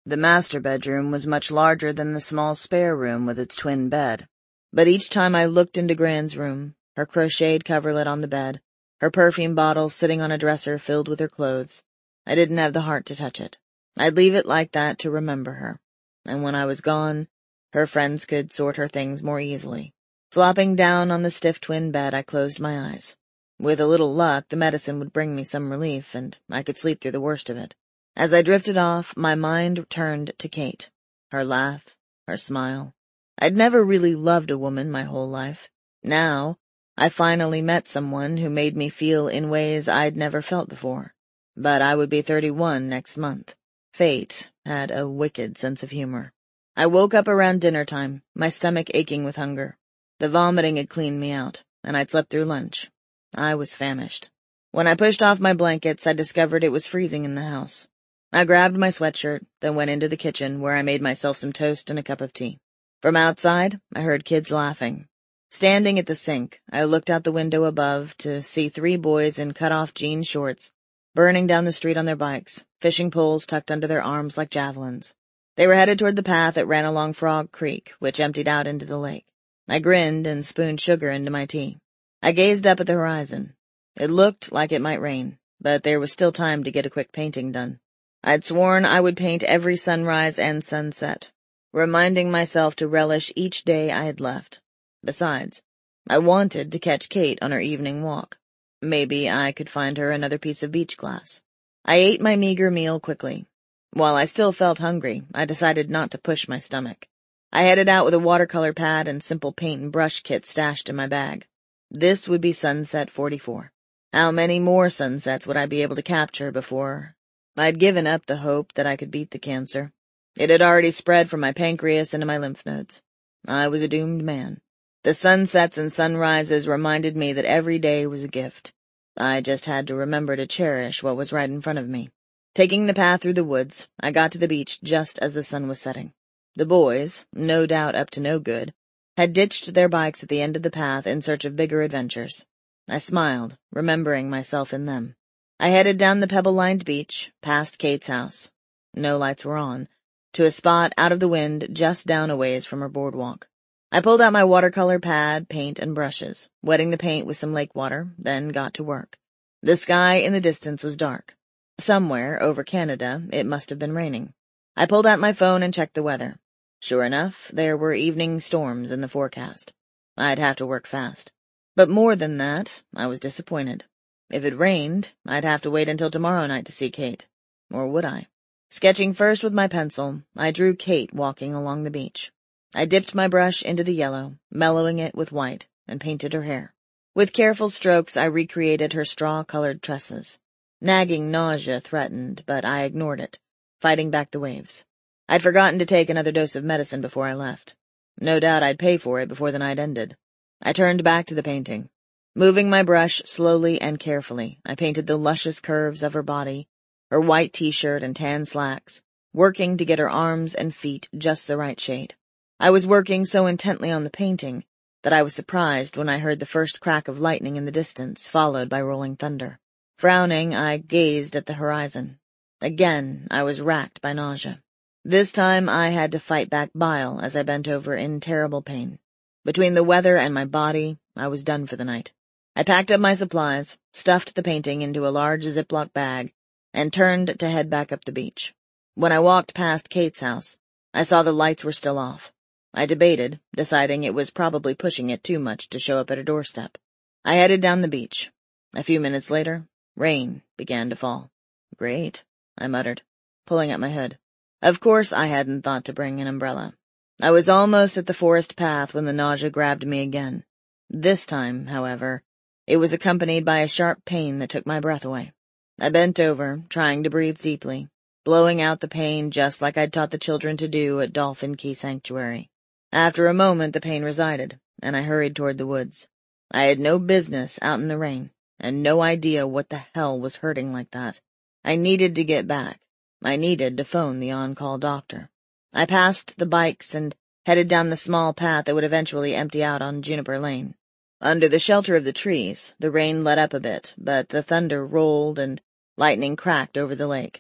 The master bedroom was much larger than the small spare room with its twin bed. But each time I looked into Gran's room, her crocheted coverlet on the bed, her perfume bottle sitting on a dresser filled with her clothes, I didn't have the heart to touch it. I'd leave it like that to remember her. And when I was gone, her friends could sort her things more easily. Flopping down on the stiff twin bed, I closed my eyes. With a little luck, the medicine would bring me some relief, and I could sleep through the worst of it. As I drifted off, my mind turned to Kate. Her laugh, her smile. I'd never really loved a woman my whole life. Now, I finally met someone who made me feel in ways I'd never felt before. But I would be thirty-one next month. Fate had a wicked sense of humor. I woke up around dinner time, my stomach aching with hunger. The vomiting had cleaned me out, and I'd slept through lunch. I was famished. When I pushed off my blankets, I discovered it was freezing in the house. I grabbed my sweatshirt, then went into the kitchen, where I made myself some toast and a cup of tea. From outside, I heard kids laughing. Standing at the sink, I looked out the window above to see three boys in cut-off jean shorts, burning down the street on their bikes, fishing poles tucked under their arms like javelins. They were headed toward the path that ran along Frog Creek, which emptied out into the lake. I grinned and spooned sugar into my tea. I gazed up at the horizon. It looked like it might rain, but there was still time to get a quick painting done. I'd sworn I would paint every sunrise and sunset, reminding myself to relish each day I had left. Besides, I wanted to catch Kate on her evening walk. Maybe I could find her another piece of beach glass. I ate my meager meal quickly. While I still felt hungry, I decided not to push my stomach. I headed out with a watercolor pad and simple paint and brush kit stashed in my bag. This would be sunset forty-four. How many more sunsets would I be able to capture before I'd given up the hope that I could beat the cancer? It had already spread from my pancreas into my lymph nodes. I was a doomed man. The sunsets and sunrises reminded me that every day was a gift. I just had to remember to cherish what was right in front of me. Taking the path through the woods, I got to the beach just as the sun was setting. The boys, no doubt up to no good, had ditched their bikes at the end of the path in search of bigger adventures. I smiled, remembering myself in them. I headed down the pebble-lined beach, past Kate's house. No lights were on, to a spot out of the wind just down a ways from her boardwalk. I pulled out my watercolor pad, paint, and brushes, wetting the paint with some lake water, then got to work. The sky in the distance was dark. Somewhere over Canada, it must have been raining. I pulled out my phone and checked the weather. Sure enough, there were evening storms in the forecast. I'd have to work fast. But more than that, I was disappointed. If it rained, I'd have to wait until tomorrow night to see Kate. Or would I? Sketching first with my pencil, I drew Kate walking along the beach. I dipped my brush into the yellow, mellowing it with white, and painted her hair. With careful strokes, I recreated her straw-colored tresses. Nagging nausea threatened, but I ignored it, fighting back the waves. I'd forgotten to take another dose of medicine before I left. No doubt I'd pay for it before the night ended. I turned back to the painting. Moving my brush slowly and carefully, I painted the luscious curves of her body, her white t-shirt and tan slacks, working to get her arms and feet just the right shade. I was working so intently on the painting that I was surprised when I heard the first crack of lightning in the distance, followed by rolling thunder. Frowning, I gazed at the horizon. Again, I was racked by nausea. This time I had to fight back bile as I bent over in terrible pain. Between the weather and my body, I was done for the night. I packed up my supplies, stuffed the painting into a large Ziploc bag, and turned to head back up the beach. When I walked past Kate's house, I saw the lights were still off. I debated, deciding it was probably pushing it too much to show up at her doorstep. I headed down the beach. A few minutes later, rain began to fall. Great, I muttered, pulling at my hood. Of course I hadn't thought to bring an umbrella. I was almost at the forest path when the nausea grabbed me again. This time, however, it was accompanied by a sharp pain that took my breath away. I bent over, trying to breathe deeply, blowing out the pain just like I'd taught the children to do at Dolphin Key Sanctuary. After a moment, the pain resided, and I hurried toward the woods. I had no business out in the rain, and no idea what the hell was hurting like that. I needed to get back. I needed to phone the on-call doctor. I passed the bikes and headed down the small path that would eventually empty out on Juniper Lane. Under the shelter of the trees, the rain let up a bit, but the thunder rolled and lightning cracked over the lake.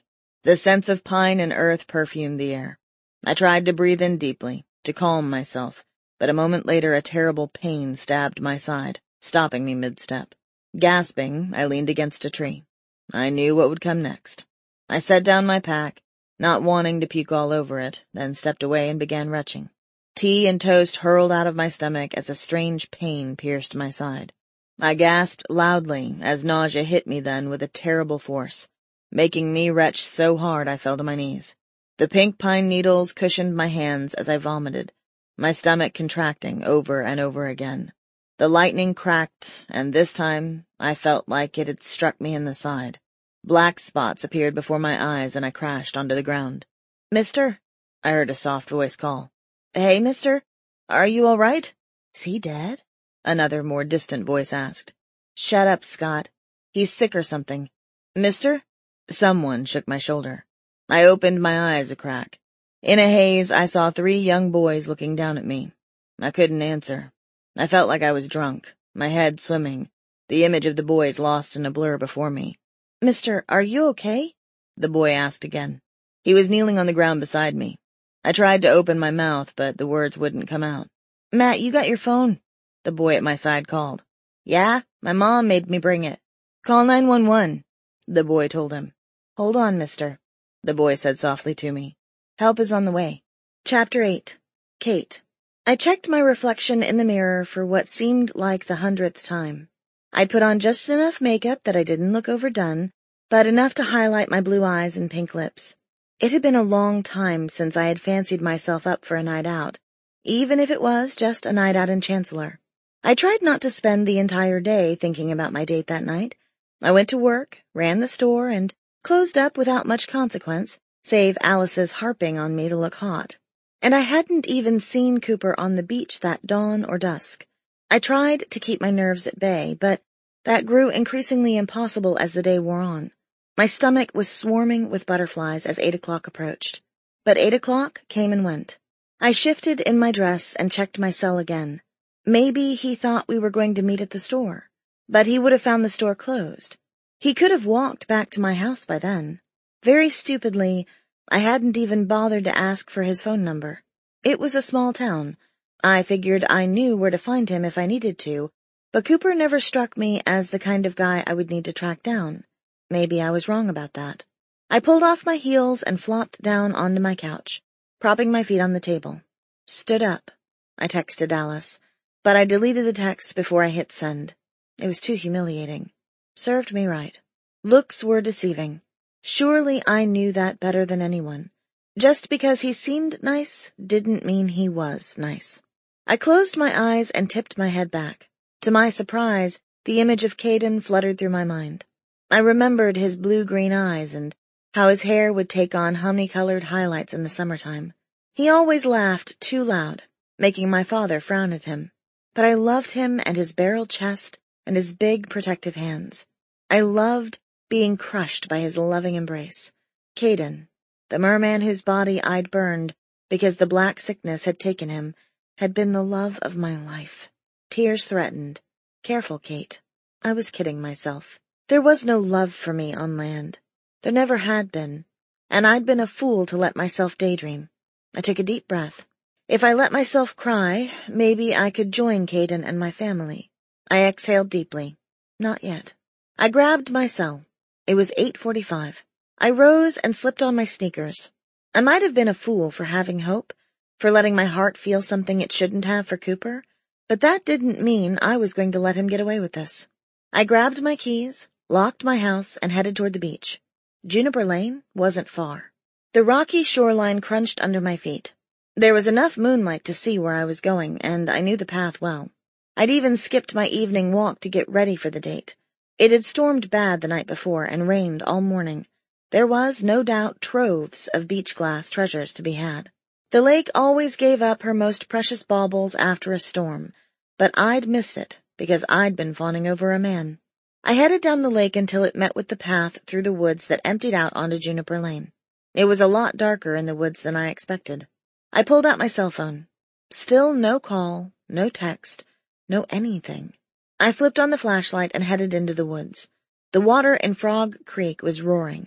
The sense of pine and earth perfumed the air. I tried to breathe in deeply, to calm myself, but a moment later a terrible pain stabbed my side, stopping me mid-step. Gasping, I leaned against a tree. I knew what would come next. I set down my pack, not wanting to puke all over it, then stepped away and began retching. Tea and toast hurled out of my stomach as a strange pain pierced my side. I gasped loudly as nausea hit me then with a terrible force, making me retch so hard I fell to my knees. The pink pine needles cushioned my hands as I vomited, my stomach contracting over and over again. The lightning cracked, and this time I felt like it had struck me in the side. Black spots appeared before my eyes and I crashed onto the ground. "Mister?" I heard a soft voice call. "Hey, mister? Are you all right?" "Is he dead?" another more distant voice asked. "Shut up, Scott. He's sick or something." "Mister?" Someone shook my shoulder. I opened my eyes a crack. In a haze, I saw three young boys looking down at me. I couldn't answer. I felt like I was drunk, my head swimming, the image of the boys lost in a blur before me. "Mister, are you okay?" the boy asked again. He was kneeling on the ground beside me. I tried to open my mouth, but the words wouldn't come out. "Matt, you got your phone?" the boy at my side called. "Yeah, my mom made me bring it." "Call nine one one, the boy told him. "Hold on, mister," the boy said softly to me. "Help is on the way." Chapter eight. Kate. I checked my reflection in the mirror for what seemed like the hundredth time. I'd put on just enough makeup that I didn't look overdone, but enough to highlight my blue eyes and pink lips. It had been a long time since I had fancied myself up for a night out, even if it was just a night out in Chancellor. I tried not to spend the entire day thinking about my date that night. I went to work, ran the store, and closed up without much consequence, save Alice's harping on me to look hot. And I hadn't even seen Cooper on the beach that dawn or dusk. I tried to keep my nerves at bay, but that grew increasingly impossible as the day wore on. My stomach was swarming with butterflies as eight o'clock approached. But eight o'clock came and went. I shifted in my dress and checked my cell again. Maybe he thought we were going to meet at the store, but he would have found the store closed. He could have walked back to my house by then. Very stupidly, I hadn't even bothered to ask for his phone number. It was a small town. I figured I knew where to find him if I needed to, but Cooper never struck me as the kind of guy I would need to track down. Maybe I was wrong about that. I pulled off my heels and flopped down onto my couch, propping my feet on the table. Stood up. I texted Alice, but I deleted the text before I hit send. It was too humiliating. Served me right. Looks were deceiving. Surely I knew that better than anyone. Just because he seemed nice didn't mean he was nice. I closed my eyes and tipped my head back. To my surprise, the image of Caden fluttered through my mind. I remembered his blue-green eyes and how his hair would take on honey-colored highlights in the summertime. He always laughed too loud, making my father frown at him. But I loved him and his barrel chest and his big protective hands. I loved being crushed by his loving embrace. Caden, the merman whose body I'd burned because the black sickness had taken him, had been the love of my life. Tears threatened. Careful, Kate. I was kidding myself. There was no love for me on land. There never had been. And I'd been a fool to let myself daydream. I took a deep breath. If I let myself cry, maybe I could join Caden and my family. I exhaled deeply. Not yet. I grabbed my cell. It was eight forty-five. I rose and slipped on my sneakers. I might have been a fool for having hope, for letting my heart feel something it shouldn't have for Cooper, but that didn't mean I was going to let him get away with this. I grabbed my keys, locked my house, and headed toward the beach. Juniper Lane wasn't far. The rocky shoreline crunched under my feet. There was enough moonlight to see where I was going, and I knew the path well. I'd even skipped my evening walk to get ready for the date. It had stormed bad the night before and rained all morning. There was, no doubt, troves of beach glass treasures to be had. The lake always gave up her most precious baubles after a storm, but I'd missed it because I'd been fawning over a man. I headed down the lake until it met with the path through the woods that emptied out onto Juniper Lane. It was a lot darker in the woods than I expected. I pulled out my cell phone. Still no call, no text, no anything. I flipped on the flashlight and headed into the woods. The water in Frog Creek was roaring.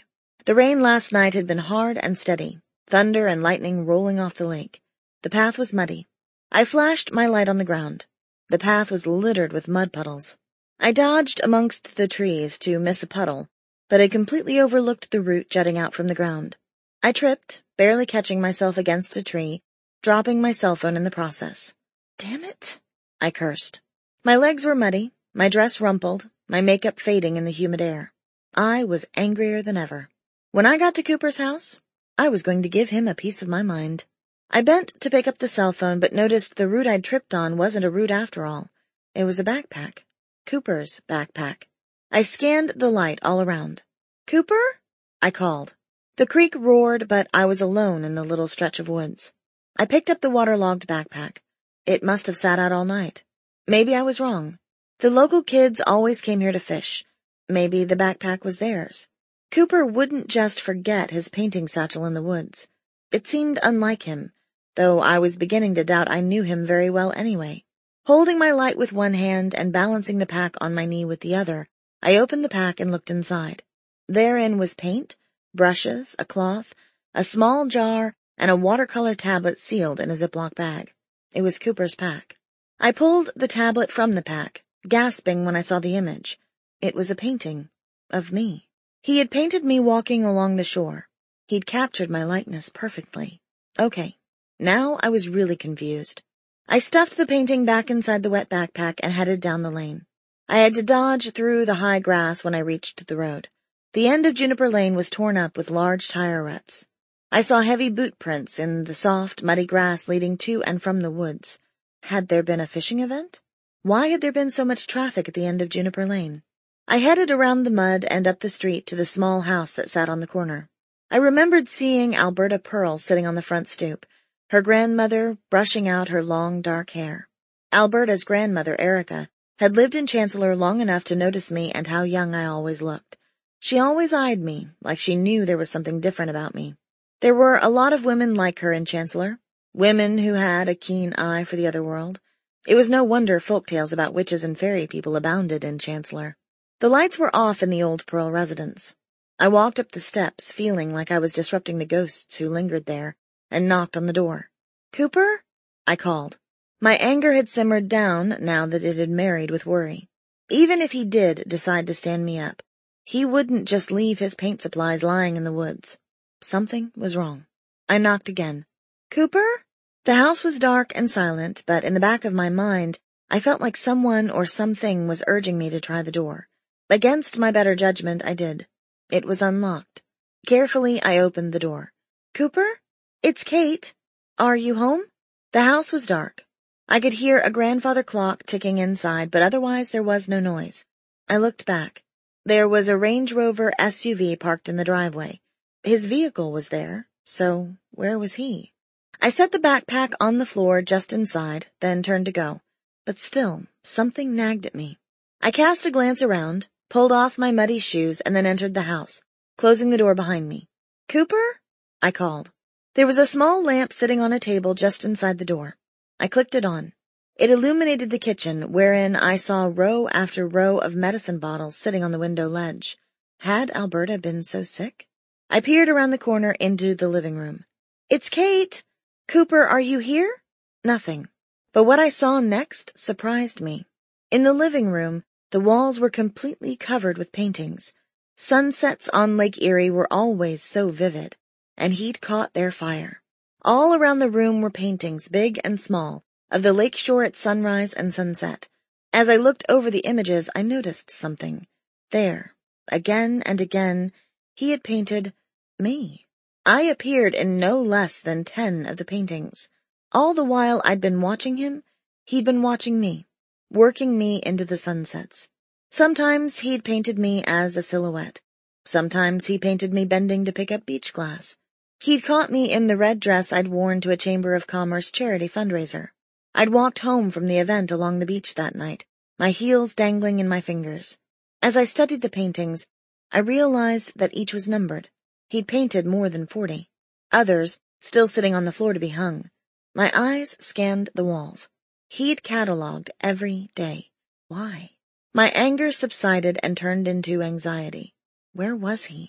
The rain last night had been hard and steady, thunder and lightning rolling off the lake. The path was muddy. I flashed my light on the ground. The path was littered with mud puddles. I dodged amongst the trees to miss a puddle, but had completely overlooked the root jutting out from the ground. I tripped, barely catching myself against a tree, dropping my cell phone in the process. Damn it, I cursed. My legs were muddy, my dress rumpled, my makeup fading in the humid air. I was angrier than ever. When I got to Cooper's house, I was going to give him a piece of my mind. I bent to pick up the cell phone, but noticed the root I'd tripped on wasn't a root after all. It was a backpack. Cooper's backpack. I scanned the light all around. Cooper? I called. The creek roared, but I was alone in the little stretch of woods. I picked up the waterlogged backpack. It must have sat out all night. Maybe I was wrong. The local kids always came here to fish. Maybe the backpack was theirs. Cooper wouldn't just forget his painting satchel in the woods. It seemed unlike him, though I was beginning to doubt I knew him very well anyway. Holding my light with one hand and balancing the pack on my knee with the other, I opened the pack and looked inside. Therein was paint, brushes, a cloth, a small jar, and a watercolor tablet sealed in a Ziploc bag. It was Cooper's pack. I pulled the tablet from the pack, gasping when I saw the image. It was a painting of me. He had painted me walking along the shore. He'd captured my likeness perfectly. Okay, now I was really confused. I stuffed the painting back inside the wet backpack and headed down the lane. I had to dodge through the high grass when I reached the road. The end of Juniper Lane was torn up with large tire ruts. I saw heavy boot prints in the soft, muddy grass leading to and from the woods. Had there been a fishing event? Why had there been so much traffic at the end of Juniper Lane? I headed around the mud and up the street to the small house that sat on the corner. I remembered seeing Alberta Pearl sitting on the front stoop, her grandmother brushing out her long, dark hair. Alberta's grandmother, Erica, had lived in Chancellor long enough to notice me and how young I always looked. She always eyed me, like she knew there was something different about me. There were a lot of women like her in Chancellor, women who had a keen eye for the other world. It was no wonder folk tales about witches and fairy people abounded in Chancellor. The lights were off in the old Pearl residence. I walked up the steps, feeling like I was disrupting the ghosts who lingered there, and knocked on the door. Cooper? I called. My anger had simmered down now that it had married with worry. Even if he did decide to stand me up, he wouldn't just leave his paint supplies lying in the woods. Something was wrong. I knocked again. Cooper? The house was dark and silent, but in the back of my mind, I felt like someone or something was urging me to try the door. Against my better judgment, I did. It was unlocked. Carefully, I opened the door. Cooper? It's Kate. Are you home? The house was dark. I could hear a grandfather clock ticking inside, but otherwise there was no noise. I looked back. There was a Range Rover S U V parked in the driveway. His vehicle was there, so where was he? I set the backpack on the floor just inside, then turned to go. But still, something nagged at me. I cast a glance around, pulled off my muddy shoes, and then entered the house, closing the door behind me. Cooper? I called. There was a small lamp sitting on a table just inside the door. I clicked it on. It illuminated the kitchen, wherein I saw row after row of medicine bottles sitting on the window ledge. Had Alberta been so sick? I peered around the corner into the living room. It's Kate! Cooper, are you here? Nothing. But what I saw next surprised me. In the living room, the walls were completely covered with paintings. Sunsets on Lake Erie were always so vivid, and he'd caught their fire. All around the room were paintings, big and small, of the lake shore at sunrise and sunset. As I looked over the images, I noticed something. There, again and again, he had painted me. I appeared in no less than ten of the paintings. All the while I'd been watching him, he'd been watching me, working me into the sunsets. Sometimes he'd painted me as a silhouette. Sometimes he painted me bending to pick up beach glass. He'd caught me in the red dress I'd worn to a Chamber of Commerce charity fundraiser. I'd walked home from the event along the beach that night, my heels dangling in my fingers. As I studied the paintings, I realized that each was numbered. He'd painted more than forty. Others, still sitting on the floor to be hung. My eyes scanned the walls. He'd catalogued every day. Why? My anger subsided and turned into anxiety. Where was he?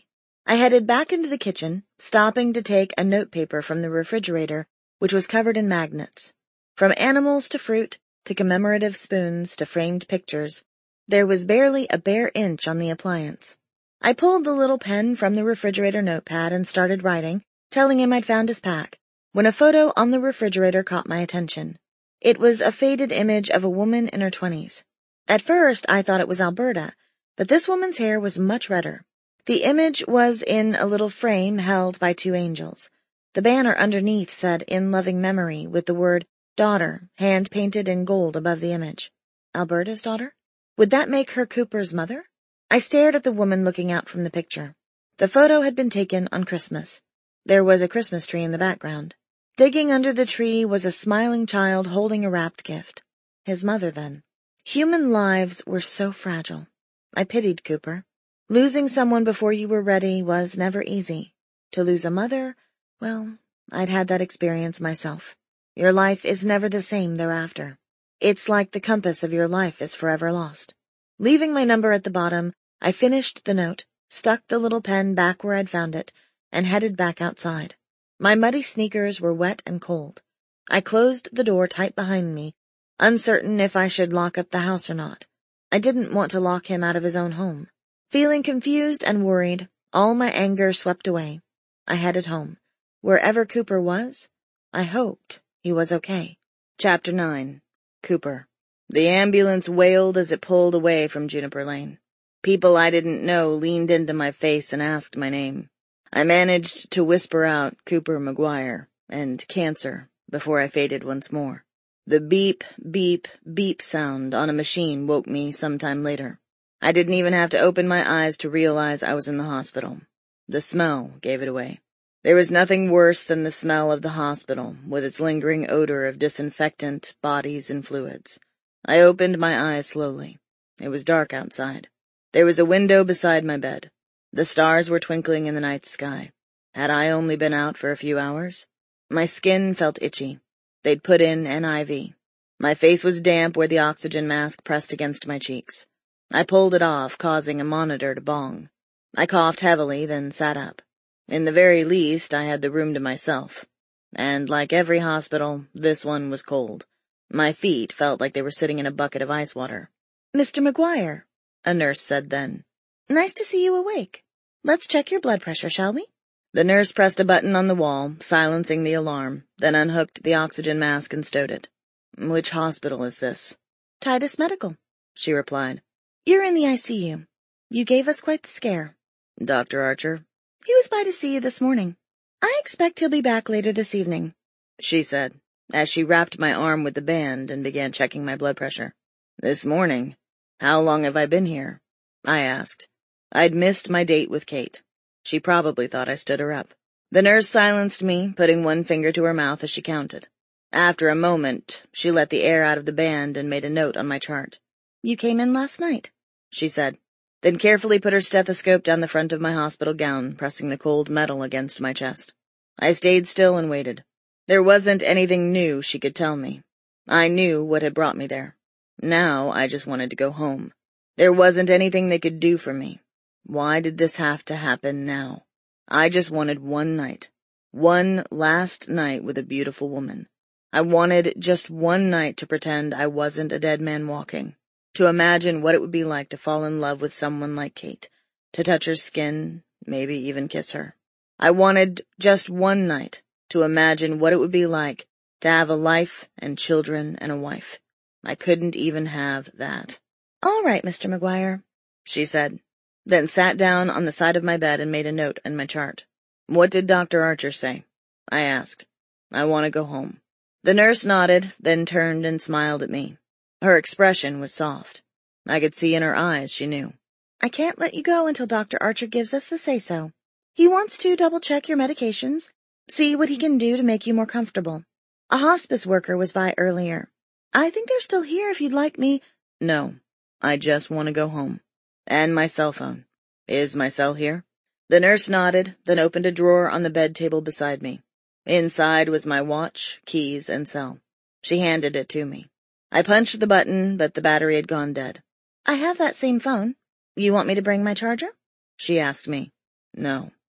I headed back into the kitchen, stopping to take a notepaper from the refrigerator, which was covered in magnets. From animals to fruit, to commemorative spoons, to framed pictures, there was barely a bare inch on the appliance. I pulled the little pen from the refrigerator notepad and started writing, telling him I'd found his pack, when a photo on the refrigerator caught my attention. It was a faded image of a woman in her twenties. At first, I thought it was Alberta, but this woman's hair was much redder. The image was in a little frame held by two angels. The banner underneath said, "In loving memory," with the word "daughter" hand-painted in gold above the image. Alberta's daughter? Would that make her Cooper's mother? I stared at the woman looking out from the picture. The photo had been taken on Christmas. There was a Christmas tree in the background. Digging under the tree was a smiling child holding a wrapped gift. His mother, then. Human lives were so fragile. I pitied Cooper. Losing someone before you were ready was never easy. To lose a mother, well, I'd had that experience myself. Your life is never the same thereafter. It's like the compass of your life is forever lost. Leaving my number at the bottom, I finished the note, stuck the little pen back where I'd found it, and headed back outside. My muddy sneakers were wet and cold. I closed the door tight behind me, uncertain if I should lock up the house or not. I didn't want to lock him out of his own home. Feeling confused and worried, all my anger swept away. I headed home. Wherever Cooper was, I hoped he was okay. Chapter nine. Cooper. The ambulance wailed as it pulled away from Juniper Lane. People I didn't know leaned into my face and asked my name. I managed to whisper out Cooper McGuire and cancer before I faded once more. The beep, beep, beep sound on a machine woke me sometime later. I didn't even have to open my eyes to realize I was in the hospital. The smell gave it away. There was nothing worse than the smell of the hospital, with its lingering odor of disinfectant, bodies, and fluids. I opened my eyes slowly. It was dark outside. There was a window beside my bed. The stars were twinkling in the night sky. Had I only been out for a few hours? My skin felt itchy. They'd put in an I V. My face was damp where the oxygen mask pressed against my cheeks. I pulled it off, causing a monitor to bong. I coughed heavily, then sat up. In the very least, I had the room to myself. And like every hospital, this one was cold. My feet felt like they were sitting in a bucket of ice water. "Mister McGuire," a nurse said then. "Nice to see you awake. Let's check your blood pressure, shall we?" The nurse pressed a button on the wall, silencing the alarm, then unhooked the oxygen mask and stowed it. "Which hospital is this?" "Titus Medical," she replied. "You're in the I C U. You gave us quite the scare." "Doctor Archer?" "He was by to see you this morning. I expect he'll be back later this evening," she said, as she wrapped my arm with the band and began checking my blood pressure. "This morning? How long have I been here?" I asked. I'd missed my date with Kate. She probably thought I stood her up. The nurse silenced me, putting one finger to her mouth as she counted. After a moment, she let the air out of the band and made a note on my chart. "You came in last night," she said, then carefully put her stethoscope down the front of my hospital gown, pressing the cold metal against my chest. I stayed still and waited. There wasn't anything new she could tell me. I knew what had brought me there. Now I just wanted to go home. There wasn't anything they could do for me. Why did this have to happen now? I just wanted one night. One last night with a beautiful woman. I wanted just one night to pretend I wasn't a dead man walking. To imagine what it would be like to fall in love with someone like Kate. To touch her skin, maybe even kiss her. I wanted just one night to imagine what it would be like to have a life and children and a wife. I couldn't even have that. "All right, Mister McGuire," she said, then sat down on the side of my bed and made a note in my chart. "What did Doctor Archer say?" I asked. "I want to go home." The nurse nodded, then turned and smiled at me. Her expression was soft. I could see in her eyes she knew. "I can't let you go until Doctor Archer gives us the say-so. He wants to double-check your medications, see what he can do to make you more comfortable. A hospice worker was by earlier. I think they're still here if you'd like me." "No, I just want to go home. And my cell phone. Is my cell here?" The nurse nodded, then opened a drawer on the bed table beside me. Inside was my watch, keys, and cell. She handed it to me. I punched the button, but the battery had gone dead. "I have that same phone. You want me to bring my charger?" she asked me. "No,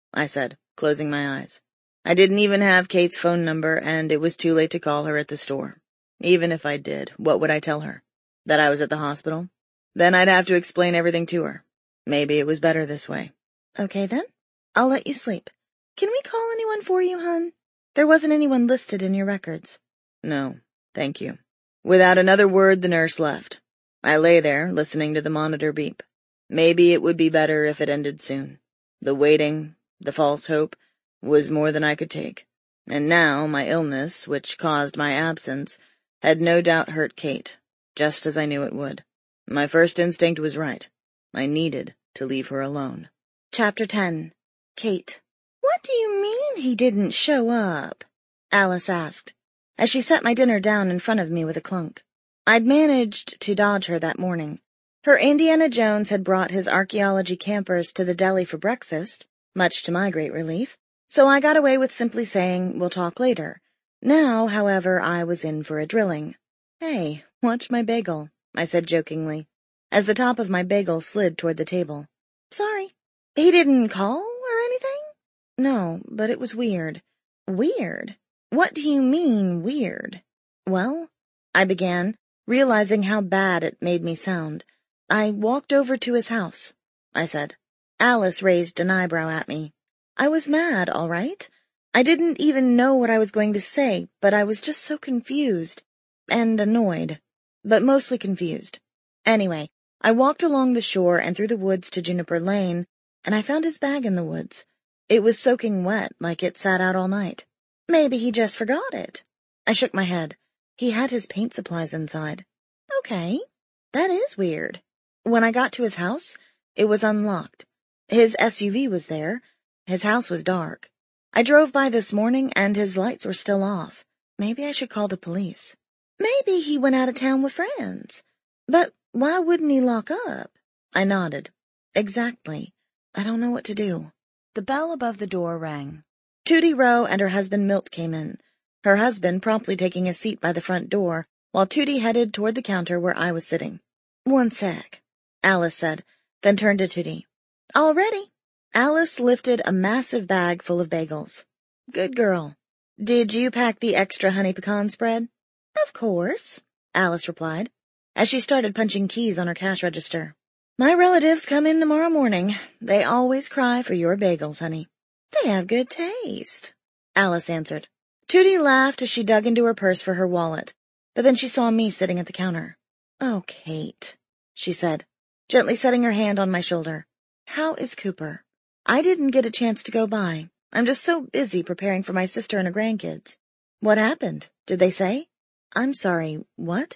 I said, closing my eyes. I didn't even have Kate's phone number, and it was too late to call her at the store. Even if I did, what would I tell her? That I was at the hospital? Then I'd have to explain everything to her. Maybe it was better this way. Okay then, I'll let you sleep. Can we call anyone for you, hun? There wasn't anyone listed in your records. No, thank you. Without another word, the nurse left. I lay there, listening to the monitor beep. Maybe it would be better if it ended soon. The waiting, the false hope, was more than I could take. And now my illness, which caused my absence, had no doubt hurt Kate, just as I knew it would. My first instinct was right. I needed to leave her alone. Chapter ten. Kate. What do you mean he didn't show up? Alice asked, as she set my dinner down in front of me with a clunk. I'd managed to dodge her that morning. Her Indiana Jones had brought his archaeology campers to the deli for breakfast, much to my great relief, so I got away with simply saying, we'll talk later. Now, however, I was in for a drilling. Hey, watch my bagel, I said jokingly, as the top of my bagel slid toward the table. Sorry. He didn't call or anything? No, but it was weird. Weird? What do you mean, weird? Well, I began, realizing how bad it made me sound. I walked over to his house, I said. Alice raised an eyebrow at me. I was mad, all right. I didn't even know what I was going to say, but I was just so confused and annoyed, but mostly confused. Anyway, I walked along the shore and through the woods to Juniper Lane, and I found his bag in the woods. It was soaking wet, like it sat out all night. Maybe he just forgot it. I shook my head. He had his paint supplies inside. Okay, that is weird. When I got to his house, it was unlocked. His S U V was there. His house was dark. I drove by this morning and his lights were still off. Maybe I should call the police. Maybe he went out of town with friends. But why wouldn't he lock up? I nodded. Exactly. I don't know what to do. The bell above the door rang. Tootie Rowe and her husband Milt came in, her husband promptly taking a seat by the front door, while Tootie headed toward the counter where I was sitting. One sec, Alice said, then turned to Tootie. All ready. Alice lifted a massive bag full of bagels. Good girl. Did you pack the extra honey pecan spread? Of course, Alice replied, as she started punching keys on her cash register. My relatives come in tomorrow morning. They always cry for your bagels, honey. They have good taste, Alice answered. Tootie laughed as she dug into her purse for her wallet, but then she saw me sitting at the counter. Oh, Kate, she said, gently setting her hand on my shoulder. How is Cooper? I didn't get a chance to go by. I'm just so busy preparing for my sister and her grandkids. What happened? Did they say? I'm sorry, what?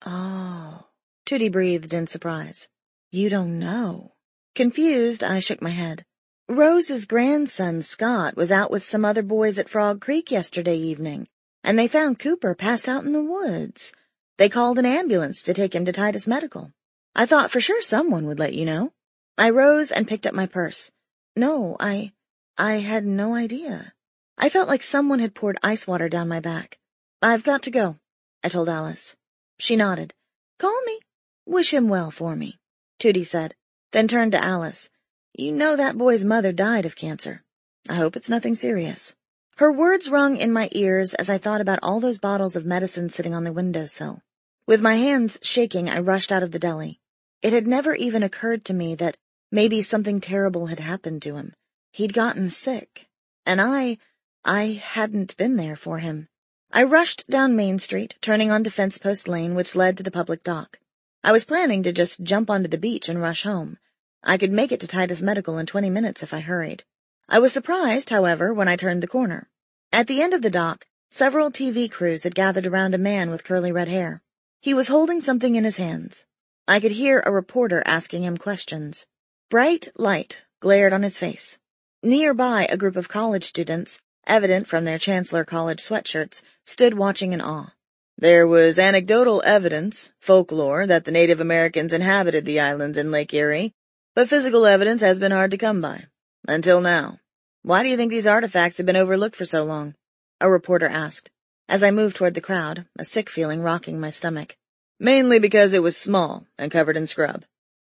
Oh, Tootie breathed in surprise. You don't know. Confused, I shook my head. Rose's grandson, Scott, was out with some other boys at Frog Creek yesterday evening, and they found Cooper passed out in the woods. They called an ambulance to take him to Titus Medical. I thought for sure someone would let you know. I rose and picked up my purse. No, I... I had no idea. I felt like someone had poured ice water down my back. I've got to go, I told Alice. She nodded. Call me. Wish him well for me, Tootie said, then turned to Alice. You know that boy's mother died of cancer. I hope it's nothing serious. Her words rung in my ears as I thought about all those bottles of medicine sitting on the windowsill. With my hands shaking, I rushed out of the deli. It had never even occurred to me that maybe something terrible had happened to him. He'd gotten sick, and I, I hadn't been there for him. I rushed down Main Street, turning onto Fence Post Lane, which led to the public dock. I was planning to just jump onto the beach and rush home. I could make it to Titus Medical in twenty minutes if I hurried. I was surprised, however, when I turned the corner. At the end of the dock, several T V crews had gathered around a man with curly red hair. He was holding something in his hands. I could hear a reporter asking him questions. Bright light glared on his face. Nearby, a group of college students, evident from their Chancellor College sweatshirts, stood watching in awe. There was anecdotal evidence, folklore, that the Native Americans inhabited the islands in Lake Erie, but physical evidence has been hard to come by. Until now. Why do you think these artifacts have been overlooked for so long? A reporter asked, as I moved toward the crowd, a sick feeling rocking my stomach. Mainly because it was small and covered in scrub.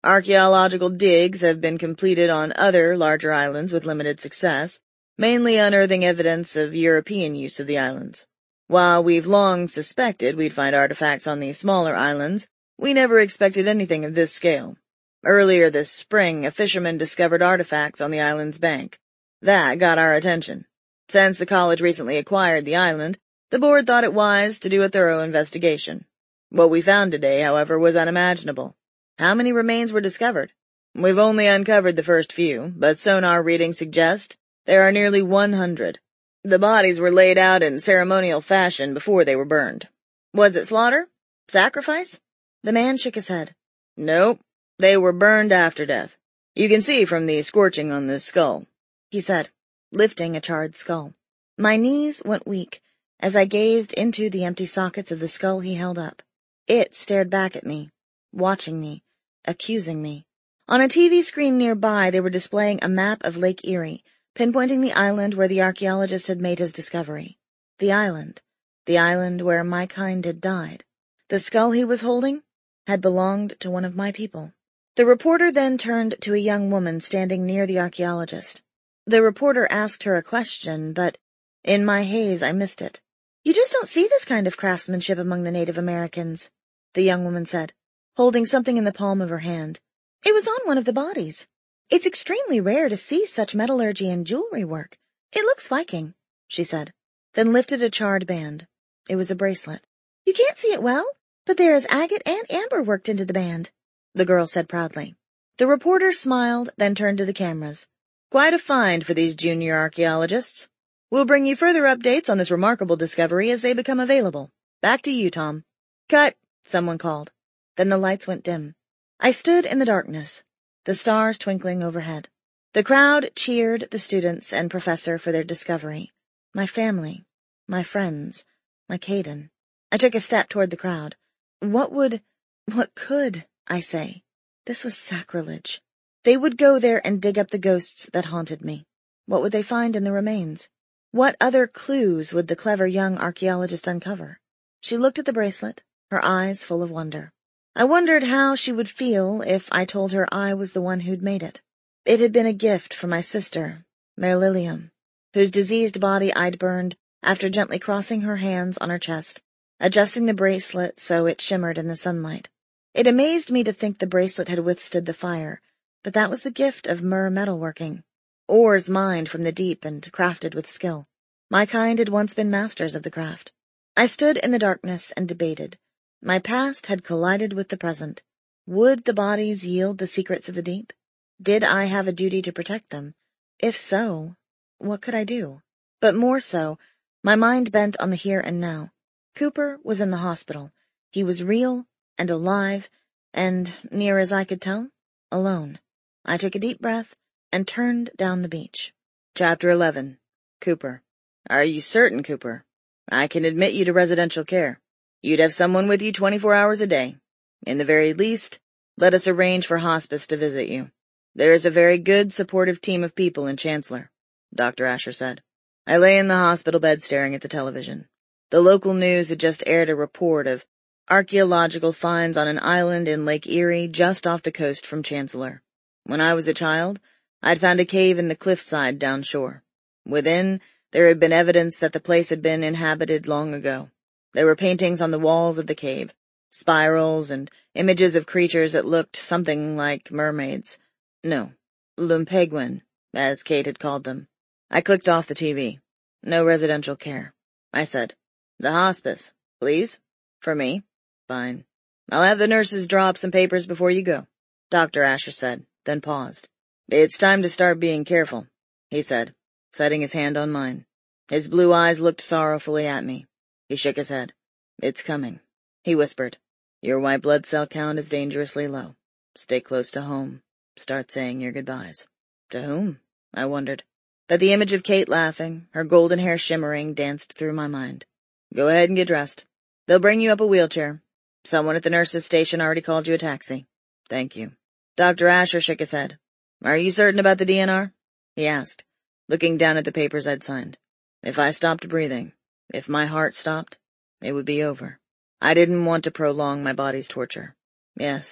Archaeological digs have been completed on other larger islands with limited success, mainly unearthing evidence of European use of the islands. While we've long suspected we'd find artifacts on these smaller islands, we never expected anything of this scale. Earlier this spring, a fisherman discovered artifacts on the island's bank. That got our attention. Since the college recently acquired the island, the board thought it wise to do a thorough investigation. What we found today, however, was unimaginable. How many remains were discovered? We've only uncovered the first few, but sonar readings suggest there are nearly one hundred. The bodies were laid out in ceremonial fashion before they were burned. Was it slaughter? Sacrifice? The man shook his head. Nope, they were burned after death. You can see from the scorching on this skull, he said, lifting a charred skull. My knees went weak as I gazed into the empty sockets of the skull he held up. It stared back at me, watching me, accusing me. On a T V screen nearby, they were displaying a map of Lake Erie, pinpointing the island where the archaeologist had made his discovery. The island. The island where my kind had died. The skull he was holding had belonged to one of my people. The reporter then turned to a young woman standing near the archaeologist. The reporter asked her a question, but in my haze I missed it. You just don't see this kind of craftsmanship among the Native Americans, the young woman said, holding something in the palm of her hand. It was on one of the bodies. It's extremely rare to see such metallurgy and jewelry work. It looks Viking, she said, then lifted a charred band. It was a bracelet. You can't see it well, but there is agate and amber worked into the band, the girl said proudly. The reporter smiled, then turned to the cameras. Quite a find for these junior archaeologists. We'll bring you further updates on this remarkable discovery as they become available. Back to you, Tom. Cut, someone called. Then the lights went dim. I stood in the darkness, the stars twinkling overhead. The crowd cheered the students and professor for their discovery. My family, my friends, my Caden. I took a step toward the crowd. What would, what could I say? This was sacrilege. They would go there and dig up the ghosts that haunted me. What would they find in the remains? What other clues would the clever young archaeologist uncover? She looked at the bracelet, her eyes full of wonder. I wondered how she would feel if I told her I was the one who'd made it. It had been a gift from my sister, Merlilium, whose diseased body I'd burned after gently crossing her hands on her chest, adjusting the bracelet so it shimmered in the sunlight. It amazed me to think the bracelet had withstood the fire, but that was the gift of Mer metalworking. Ores mined from the deep and crafted with skill. My kind had once been masters of the craft. I stood in the darkness and debated. My past had collided with the present. Would the bodies yield the secrets of the deep? Did I have a duty to protect them? If so, what could I do? But more so, my mind bent on the here and now. Cooper was in the hospital. He was real and alive and, near as I could tell, alone. I took a deep breath and turned down the beach. Chapter eleven. Cooper. Are you certain, Cooper? I can admit you to residential care. You'd have someone with you twenty-four hours a day. In the very least, let us arrange for hospice to visit you. There is a very good, supportive team of people in Chancellor, Doctor Asher said. I lay in the hospital bed staring at the television. The local news had just aired a report of archaeological finds on an island in Lake Erie just off the coast from Chancellor. When I was a child, I'd found a cave in the cliffside downshore. Within, there had been evidence that the place had been inhabited long ago. There were paintings on the walls of the cave, spirals and images of creatures that looked something like mermaids. No, Lumpeguen, as Kate had called them. I clicked off the T V. No residential care. I said, the hospice, please? For me? Fine. I'll have the nurses draw up some papers before you go, Doctor Asher said, then paused. It's time to start being careful, he said, setting his hand on mine. His blue eyes looked sorrowfully at me. He shook his head. It's coming, he whispered. Your white blood cell count is dangerously low. Stay close to home. Start saying your goodbyes. To whom? I wondered. But the image of Kate laughing, her golden hair shimmering, danced through my mind. Go ahead and get dressed. They'll bring you up a wheelchair. Someone at the nurse's station already called you a taxi. Thank you. Doctor Asher shook his head. Are you certain about the D N R? He asked, looking down at the papers I'd signed. If I stopped breathing, if my heart stopped, it would be over. I didn't want to prolong my body's torture. Yes,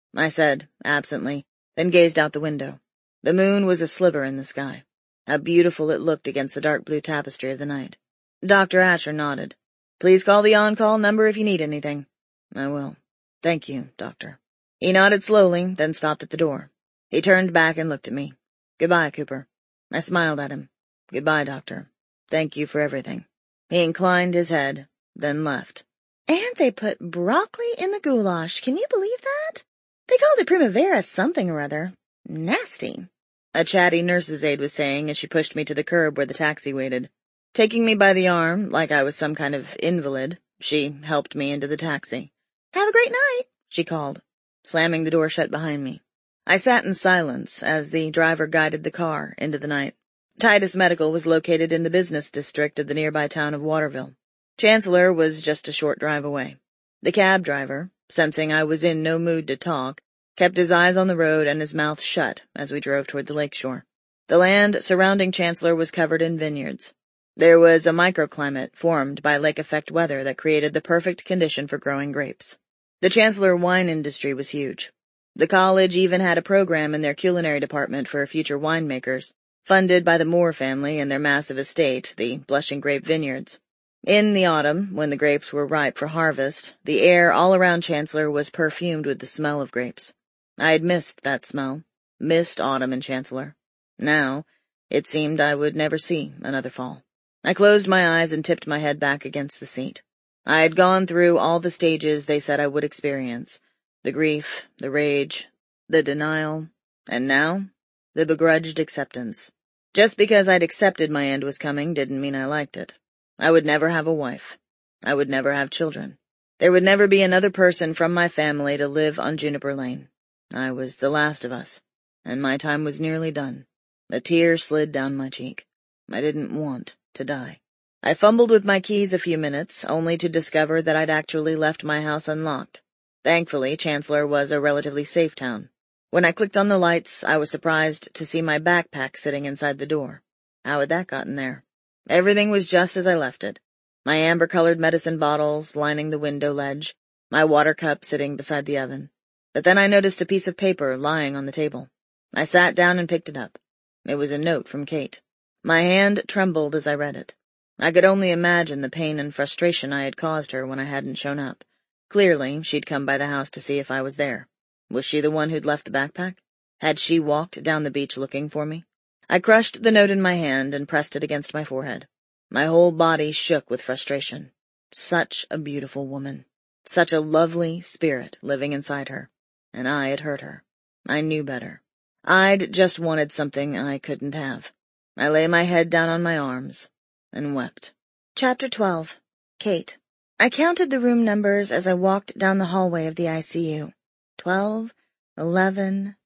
I said, absently, then gazed out the window. The moon was a sliver in the sky. How beautiful it looked against the dark blue tapestry of the night. Doctor Asher nodded. Please call the on-call number if you need anything. I will. Thank you, Doctor. He nodded slowly, then stopped at the door. He turned back and looked at me. Goodbye, Cooper. I smiled at him. Goodbye, Doctor. Thank you for everything. He inclined his head, then left. And they put broccoli in the goulash. Can you believe that? They called it primavera something or other. Nasty. A chatty nurse's aide was saying as she pushed me to the curb where the taxi waited. Taking me by the arm, like I was some kind of invalid, she helped me into the taxi. Have a great night, she called, slamming the door shut behind me. I sat in silence as the driver guided the car into the night. Titus Medical was located in the business district of the nearby town of Waterville. Chancellor was just a short drive away. The cab driver, sensing I was in no mood to talk, kept his eyes on the road and his mouth shut as we drove toward the lakeshore. The land surrounding Chancellor was covered in vineyards. There was a microclimate formed by lake effect weather that created the perfect condition for growing grapes. The Chancellor wine industry was huge. The college even had a program in their culinary department for future winemakers, funded by the Moore family and their massive estate, the Blushing Grape Vineyards. In the autumn, when the grapes were ripe for harvest, the air all around Chancellor was perfumed with the smell of grapes. I had missed that smell, missed autumn in Chancellor. Now, it seemed I would never see another fall. I closed my eyes and tipped my head back against the seat. I had gone through all the stages they said I would experience. The grief, the rage, the denial, and now, the begrudged acceptance. Just because I'd accepted my end was coming didn't mean I liked it. I would never have a wife. I would never have children. There would never be another person from my family to live on Juniper Lane. I was the last of us, and my time was nearly done. A tear slid down my cheek. I didn't want to die. I fumbled with my keys a few minutes, only to discover that I'd actually left my house unlocked. Thankfully, Chancellor was a relatively safe town. When I clicked on the lights, I was surprised to see my backpack sitting inside the door. How had that gotten there? Everything was just as I left it. My amber-colored medicine bottles lining the window ledge, my water cup sitting beside the oven. But then I noticed a piece of paper lying on the table. I sat down and picked it up. It was a note from Kate. My hand trembled as I read it. I could only imagine the pain and frustration I had caused her when I hadn't shown up. Clearly, she'd come by the house to see if I was there. Was she the one who'd left the backpack? Had she walked down the beach looking for me? I crushed the note in my hand and pressed it against my forehead. My whole body shook with frustration. Such a beautiful woman. Such a lovely spirit living inside her. And I had hurt her. I knew better. I'd just wanted something I couldn't have. I lay my head down on my arms and wept. Chapter twelve. Kate. I counted the room numbers as I walked down the hallway of the I C U. Twelve, eleven,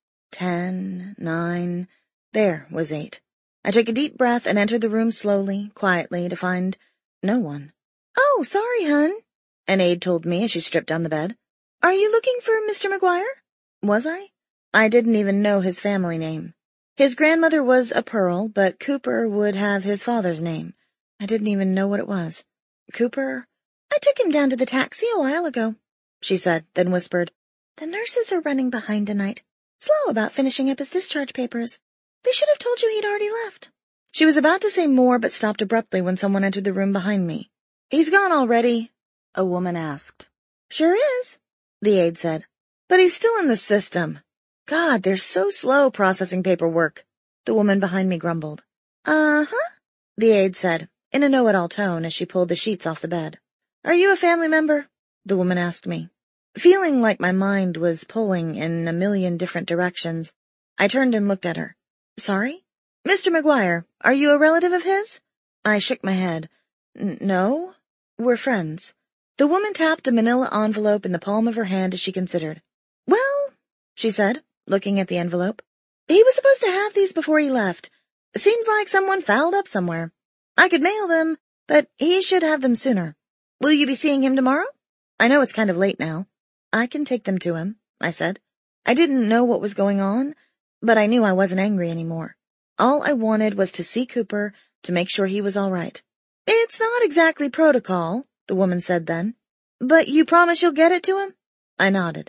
ten, nine. There was eight. I took a deep breath and entered the room slowly, quietly, to find no one. Oh, sorry, hun, an aide told me as she stripped down the bed. Are you looking for Mister McGuire? Was I? I didn't even know his family name. His grandmother was a Pearl, but Cooper would have his father's name. I didn't even know what it was. Cooper? I took him down to the taxi a while ago, she said, then whispered. The nurses are running behind tonight. Slow about finishing up his discharge papers. They should have told you he'd already left. She was about to say more, but stopped abruptly when someone entered the room behind me. He's gone already, a woman asked. Sure is, the aide said. But he's still in the system. God, they're so slow processing paperwork, the woman behind me grumbled. Uh-huh, the aide said, in a know-it-all tone as she pulled the sheets off the bed. Are you a family member? The woman asked me. Feeling like my mind was pulling in a million different directions, I turned and looked at her. Sorry? Mister McGuire, are you a relative of his? I shook my head. N- no, we're friends. The woman tapped a manila envelope in the palm of her hand as she considered. Well, she said, looking at the envelope, he was supposed to have these before he left. Seems like someone fouled up somewhere. I could mail them, but he should have them sooner. Will you be seeing him tomorrow? I know it's kind of late now. I can take them to him, I said. I didn't know what was going on, but I knew I wasn't angry anymore. All I wanted was to see Cooper to make sure he was all right. It's not exactly protocol, the woman said then. But you promise you'll get it to him? I nodded.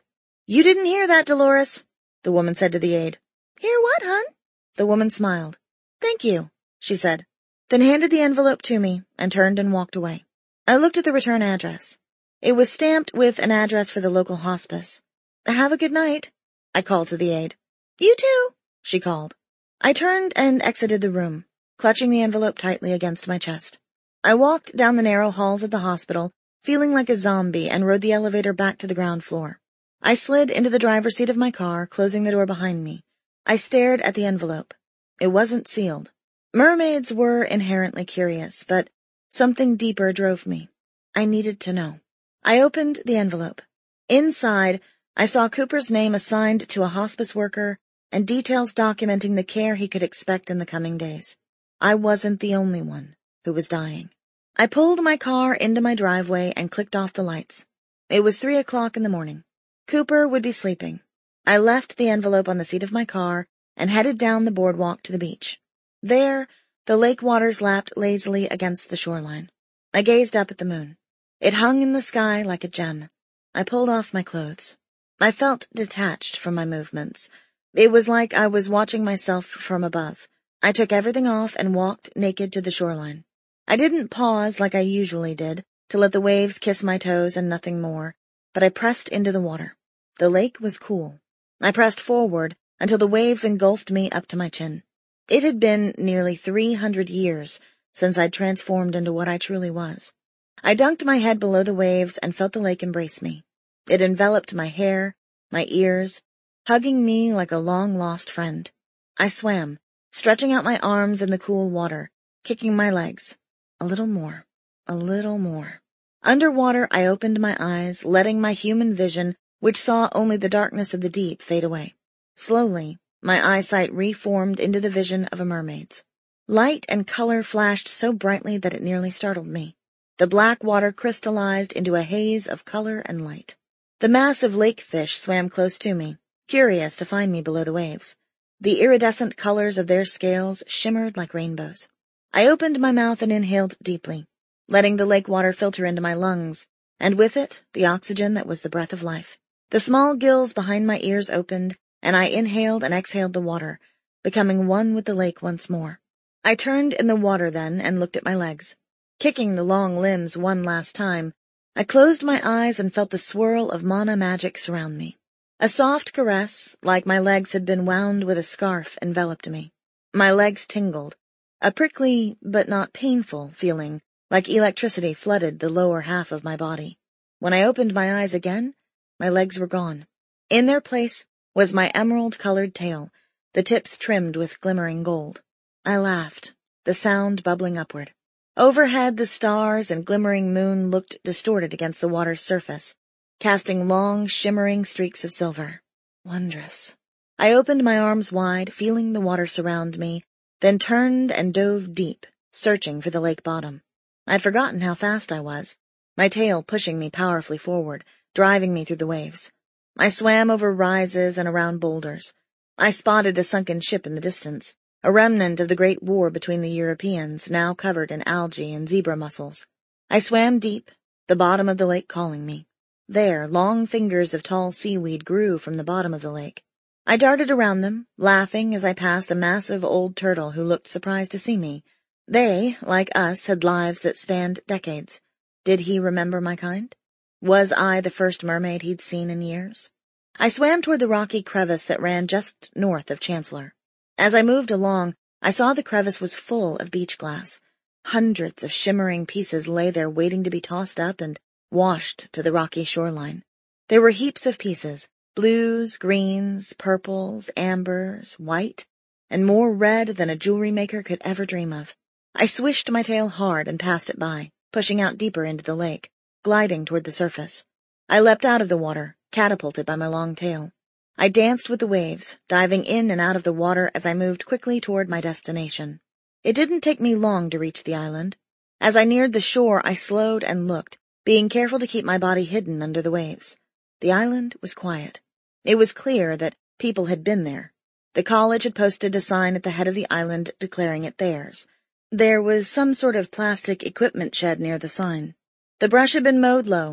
You didn't hear that, Dolores, the woman said to the aide. Hear what, hun? The woman smiled. Thank you, she said, then handed the envelope to me and turned and walked away. I looked at the return address. It was stamped with an address for the local hospice. Have a good night, I called to the aide. You too, she called. I turned and exited the room, clutching the envelope tightly against my chest. I walked down the narrow halls of the hospital, feeling like a zombie, and rode the elevator back to the ground floor. I slid into the driver's seat of my car, closing the door behind me. I stared at the envelope. It wasn't sealed. Mermaids were inherently curious, but something deeper drove me. I needed to know. I opened the envelope. Inside, I saw Cooper's name assigned to a hospice worker and details documenting the care he could expect in the coming days. I wasn't the only one who was dying. I pulled my car into my driveway and clicked off the lights. It was three o'clock in the morning. Cooper would be sleeping. I left the envelope on the seat of my car and headed down the boardwalk to the beach. There, the lake waters lapped lazily against the shoreline. I gazed up at the moon. It hung in the sky like a gem. I pulled off my clothes. I felt detached from my movements. It was like I was watching myself from above. I took everything off and walked naked to the shoreline. I didn't pause like I usually did to let the waves kiss my toes and nothing more, but I pressed into the water. The lake was cool. I pressed forward until the waves engulfed me up to my chin. It had been nearly three hundred years since I'd transformed into what I truly was. I dunked my head below the waves and felt the lake embrace me. It enveloped my hair, my ears, hugging me like a long-lost friend. I swam, stretching out my arms in the cool water, kicking my legs. A little more, a little more. Underwater, I opened my eyes, letting my human vision, which saw only the darkness of the deep, fade away. Slowly, my eyesight reformed into the vision of a mermaid's. Light and color flashed so brightly that it nearly startled me. The black water crystallized into a haze of color and light. The massive lake fish swam close to me, curious to find me below the waves. The iridescent colors of their scales shimmered like rainbows. I opened my mouth and inhaled deeply, letting the lake water filter into my lungs, and with it, the oxygen that was the breath of life. The small gills behind my ears opened, and I inhaled and exhaled the water, becoming one with the lake once more. I turned in the water then and looked at my legs. Kicking the long limbs one last time, I closed my eyes and felt the swirl of mana magic surround me. A soft caress, like my legs had been wound with a scarf, enveloped me. My legs tingled. A prickly, but not painful, feeling, like electricity flooded the lower half of my body. When I opened my eyes again, my legs were gone. In their place was my emerald-colored tail, the tips trimmed with glimmering gold. I laughed, the sound bubbling upward. Overhead, the stars and glimmering moon looked distorted against the water's surface, casting long, shimmering streaks of silver. Wondrous. I opened my arms wide, feeling the water surround me, then turned and dove deep, searching for the lake bottom. I'd forgotten how fast I was, my tail pushing me powerfully forward, driving me through the waves. I swam over rises and around boulders. I spotted a sunken ship in the distance, a remnant of the great war between the Europeans, now covered in algae and zebra mussels. I swam deep, the bottom of the lake calling me. There, long fingers of tall seaweed grew from the bottom of the lake. I darted around them, laughing as I passed a massive old turtle who looked surprised to see me. They, like us, had lives that spanned decades. Did he remember my kind? Was I the first mermaid he'd seen in years? I swam toward the rocky crevice that ran just north of Chancellor. As I moved along, I saw the crevice was full of beach glass. Hundreds of shimmering pieces lay there waiting to be tossed up and washed to the rocky shoreline. There were heaps of pieces, blues, greens, purples, ambers, white, and more red than a jewelry maker could ever dream of. I swished my tail hard and passed it by, pushing out deeper into the lake, gliding toward the surface. I leapt out of the water, catapulted by my long tail. I danced with the waves, diving in and out of the water as I moved quickly toward my destination. It didn't take me long to reach the island. As I neared the shore, I slowed and looked, being careful to keep my body hidden under the waves. The island was quiet. It was clear that people had been there. The college had posted a sign at the head of the island declaring it theirs. There was some sort of plastic equipment shed near the sign. The brush had been mowed low.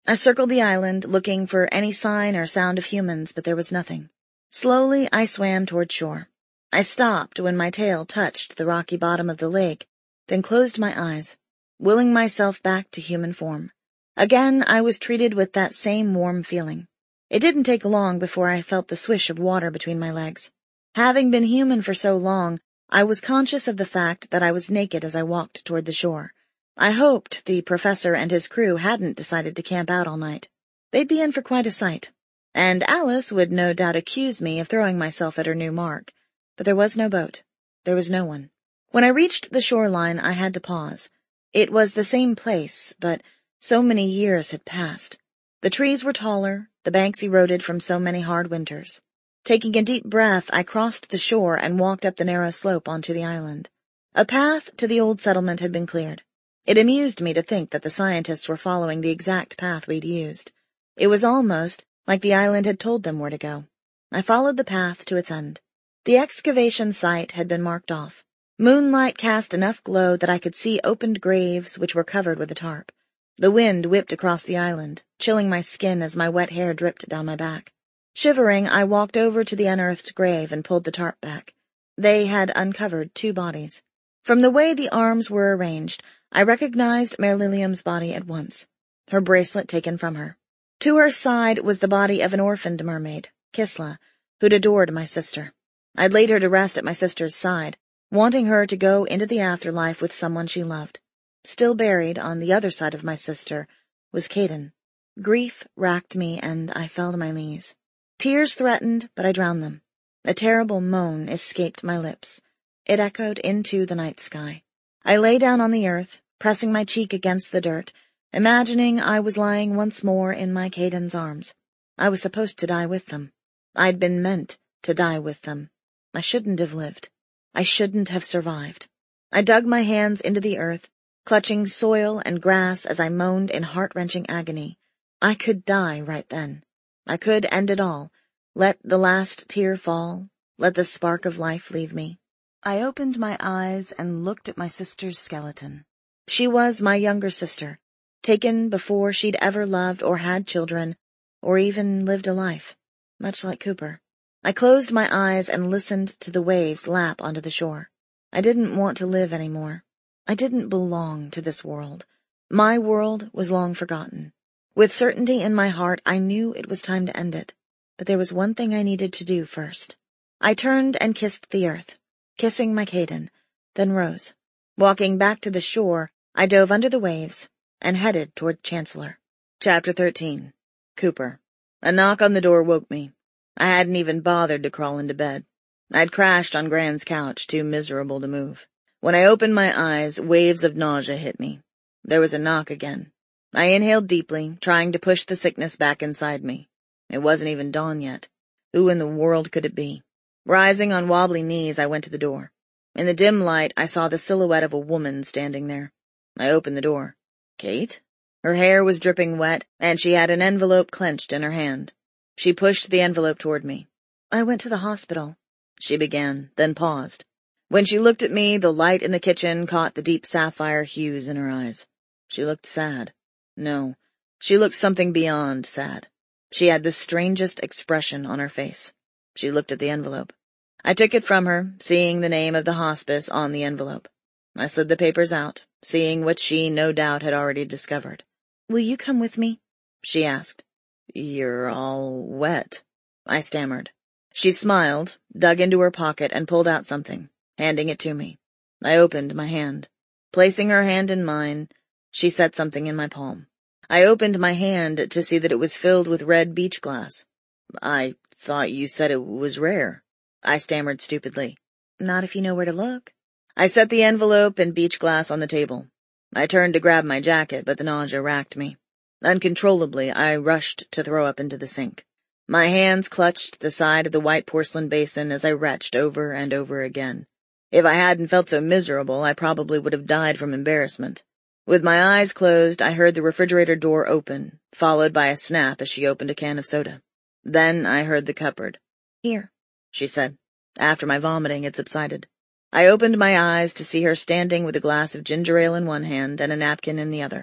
I circled the island, looking for any sign or sound of humans, but there was nothing. Slowly, I swam toward shore. I stopped when my tail touched the rocky bottom of the lake, then closed my eyes, willing myself back to human form. Again, I was treated with that same warm feeling. It didn't take long before I felt the swish of water between my legs. Having been human for so long, I was conscious of the fact that I was naked as I walked toward the shore. I hoped the professor and his crew hadn't decided to camp out all night. They'd be in for quite a sight. And Alice would no doubt accuse me of throwing myself at her new mark. But there was no boat. There was no one. When I reached the shoreline, I had to pause. It was the same place, but so many years had passed. The trees were taller, the banks eroded from so many hard winters. Taking a deep breath, I crossed the shore and walked up the narrow slope onto the island. A path to the old settlement had been cleared. It amused me to think that the scientists were following the exact path we'd used. It was almost like the island had told them where to go. I followed the path to its end. The excavation site had been marked off. Moonlight cast enough glow that I could see opened graves which were covered with a tarp. The wind whipped across the island, chilling my skin as my wet hair dripped down my back. Shivering, I walked over to the unearthed grave and pulled the tarp back. They had uncovered two bodies. From the way the arms were arranged, I recognized Mare Lilium's body at once, her bracelet taken from her. To her side was the body of an orphaned mermaid, Kisla, who'd adored my sister. I'd laid her to rest at my sister's side, wanting her to go into the afterlife with someone she loved. Still buried on the other side of my sister was Caden. Grief racked me, and I fell to my knees. Tears threatened, but I drowned them. A terrible moan escaped my lips. It echoed into the night sky. I lay down on the earth, pressing my cheek against the dirt, imagining I was lying once more in my Caden's arms. I was supposed to die with them. I'd been meant to die with them. I shouldn't have lived. I shouldn't have survived. I dug my hands into the earth, clutching soil and grass as I moaned in heart-wrenching agony. I could die right then. I could end it all. Let the last tear fall. Let the spark of life leave me. I opened my eyes and looked at my sister's skeleton. She was my younger sister, taken before she'd ever loved or had children, or even lived a life, much like Cooper. I closed my eyes and listened to the waves lap onto the shore. I didn't want to live anymore. I didn't belong to this world. My world was long forgotten. With certainty in my heart, I knew it was time to end it. But there was one thing I needed to do first. I turned and kissed the earth, kissing my Caden, then rose. Walking back to the shore, I dove under the waves and headed toward Chancellor. Chapter thirteen. Cooper. A knock on the door woke me. I hadn't even bothered to crawl into bed. I'd crashed on Gran's couch, too miserable to move. When I opened my eyes, waves of nausea hit me. There was a knock again. I inhaled deeply, trying to push the sickness back inside me. It wasn't even dawn yet. Who in the world could it be? Rising on wobbly knees, I went to the door. In the dim light, I saw the silhouette of a woman standing there. I opened the door. Kate? Her hair was dripping wet, and she had an envelope clenched in her hand. She pushed the envelope toward me. I went to the hospital, she began, then paused. When she looked at me, the light in the kitchen caught the deep sapphire hues in her eyes. She looked sad. No, she looked something beyond sad. She had the strangest expression on her face. She looked at the envelope. I took it from her, seeing the name of the hospice on the envelope. I slid the papers out, seeing what she no doubt had already discovered. "Will you come with me?" she asked. "You're all wet," I stammered. She smiled, dug into her pocket, and pulled out something, handing it to me. I opened my hand. Placing her hand in mine, she set something in my palm. I opened my hand to see that it was filled with red beach glass. "I thought you said it was rare," I stammered stupidly. "Not if you know where to look." I set the envelope and beach glass on the table. I turned to grab my jacket, but the nausea racked me. Uncontrollably, I rushed to throw up into the sink. My hands clutched the side of the white porcelain basin as I retched over and over again. If I hadn't felt so miserable, I probably would have died from embarrassment. With my eyes closed, I heard the refrigerator door open, followed by a snap as she opened a can of soda. Then I heard the cupboard. "Here," she said. After my vomiting had subsided. I opened my eyes to see her standing with a glass of ginger ale in one hand and a napkin in the other.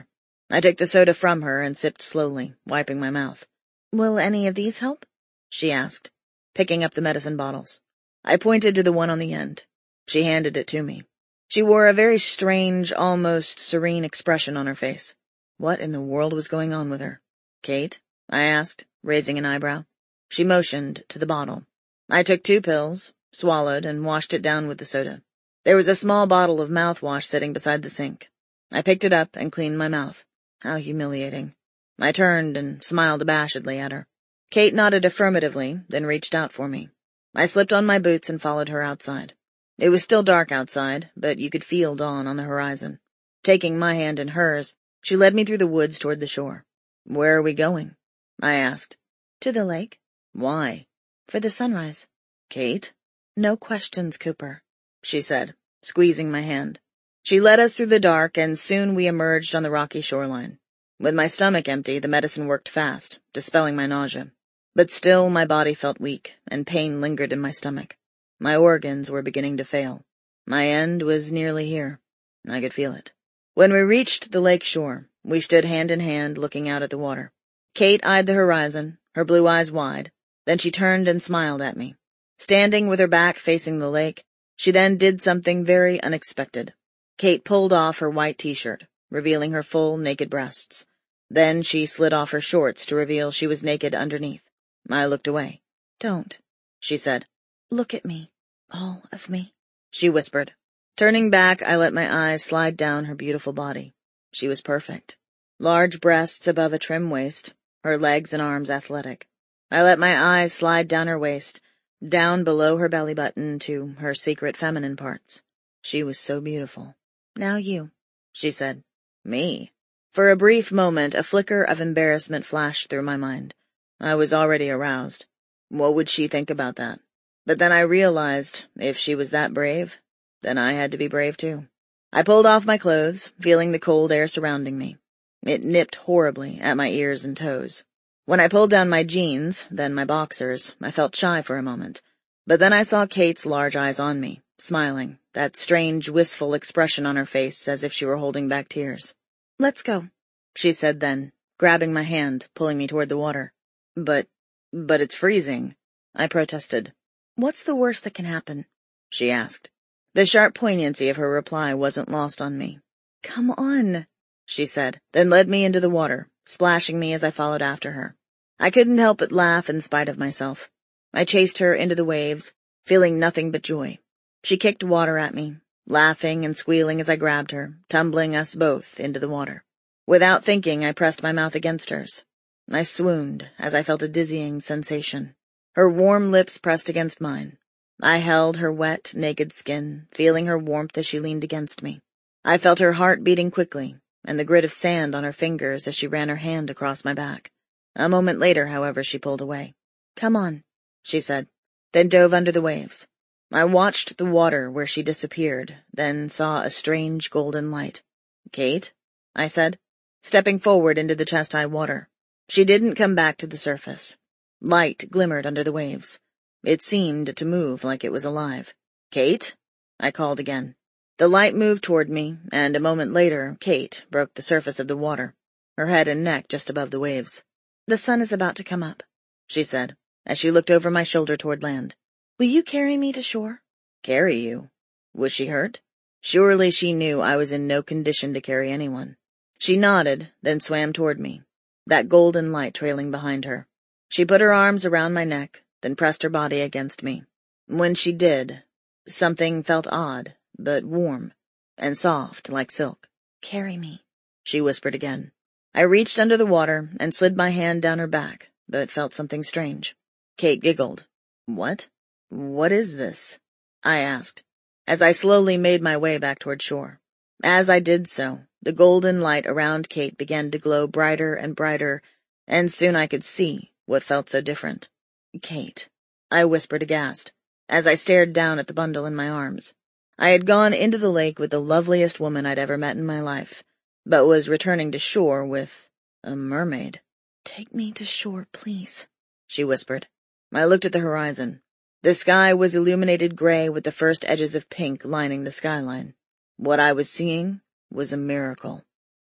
I took the soda from her and sipped slowly, wiping my mouth. Will any of these help? She asked, picking up the medicine bottles. I pointed to the one on the end. She handed it to me. She wore a very strange, almost serene expression on her face. What in the world was going on with her? Kate? I asked, raising an eyebrow. She motioned to the bottle. I took two pills, swallowed, and washed it down with the soda. There was a small bottle of mouthwash sitting beside the sink. I picked it up and cleaned my mouth. How humiliating. I turned and smiled abashedly at her. Kate nodded affirmatively, then reached out for me. I slipped on my boots and followed her outside. It was still dark outside, but you could feel dawn on the horizon. Taking my hand in hers, she led me through the woods toward the shore. Where are we going? I asked. To the lake. Why? For the sunrise. Kate? No questions, Cooper, she said, squeezing my hand. She led us through the dark, and soon we emerged on the rocky shoreline. With my stomach empty, the medicine worked fast, dispelling my nausea. But still my body felt weak, and pain lingered in my stomach. My organs were beginning to fail. My end was nearly here. I could feel it. When we reached the lake shore, we stood hand in hand looking out at the water. Kate eyed the horizon, her blue eyes wide. Then she turned and smiled at me. Standing with her back facing the lake, she then did something very unexpected. Kate pulled off her white t-shirt, revealing her full, naked breasts. Then she slid off her shorts to reveal she was naked underneath. I looked away. Don't, she said. Look at me. All of me, she whispered. Turning back, I let my eyes slide down her beautiful body. She was perfect. Large breasts above a trim waist, her legs and arms athletic. I let my eyes slide down her waist, down below her belly button to her secret feminine parts. She was so beautiful. Now you, she said. Me? For a brief moment, a flicker of embarrassment flashed through my mind. I was already aroused. What would she think about that? But then I realized, if she was that brave, then I had to be brave too. I pulled off my clothes, feeling the cold air surrounding me. It nipped horribly at my ears and toes. When I pulled down my jeans, then my boxers, I felt shy for a moment. But then I saw Kate's large eyes on me, smiling, that strange, wistful expression on her face as if she were holding back tears. Let's go, she said then, grabbing my hand, pulling me toward the water. But, but it's freezing, I protested. What's the worst that can happen? She asked. The sharp poignancy of her reply wasn't lost on me. Come on, she said, then led me into the water, splashing me as I followed after her. I couldn't help but laugh in spite of myself. I chased her into the waves, feeling nothing but joy. She kicked water at me, laughing and squealing as I grabbed her, tumbling us both into the water. Without thinking, I pressed my mouth against hers. I swooned as I felt a dizzying sensation. Her warm lips pressed against mine. I held her wet, naked skin, feeling her warmth as she leaned against me. I felt her heart beating quickly, and the grit of sand on her fingers as she ran her hand across my back. A moment later, however, she pulled away. Come on, she said, then dove under the waves. I watched the water where she disappeared, then saw a strange golden light. Kate? I said, stepping forward into the chest-high water. She didn't come back to the surface. Light glimmered under the waves. It seemed to move like it was alive. Kate? I called again. The light moved toward me, and a moment later, Kate broke the surface of the water, her head and neck just above the waves. The sun is about to come up, she said, as she looked over my shoulder toward land. Will you carry me to shore? Carry you? Was she hurt? Surely she knew I was in no condition to carry anyone. She nodded, then swam toward me, that golden light trailing behind her. She put her arms around my neck, then pressed her body against me. When she did, something felt odd, but warm, and soft like silk. Carry me, she whispered again. I reached under the water and slid my hand down her back, but felt something strange. Kate giggled. What? What is this? I asked, as I slowly made my way back toward shore. As I did so, the golden light around Kate began to glow brighter and brighter, and soon I could see what felt so different. Kate, I whispered aghast, as I stared down at the bundle in my arms. I had gone into the lake with the loveliest woman I'd ever met in my life, but was returning to shore with a mermaid. Take me to shore, please, she whispered. I looked at the horizon. The sky was illuminated gray with the first edges of pink lining the skyline. What I was seeing was a miracle.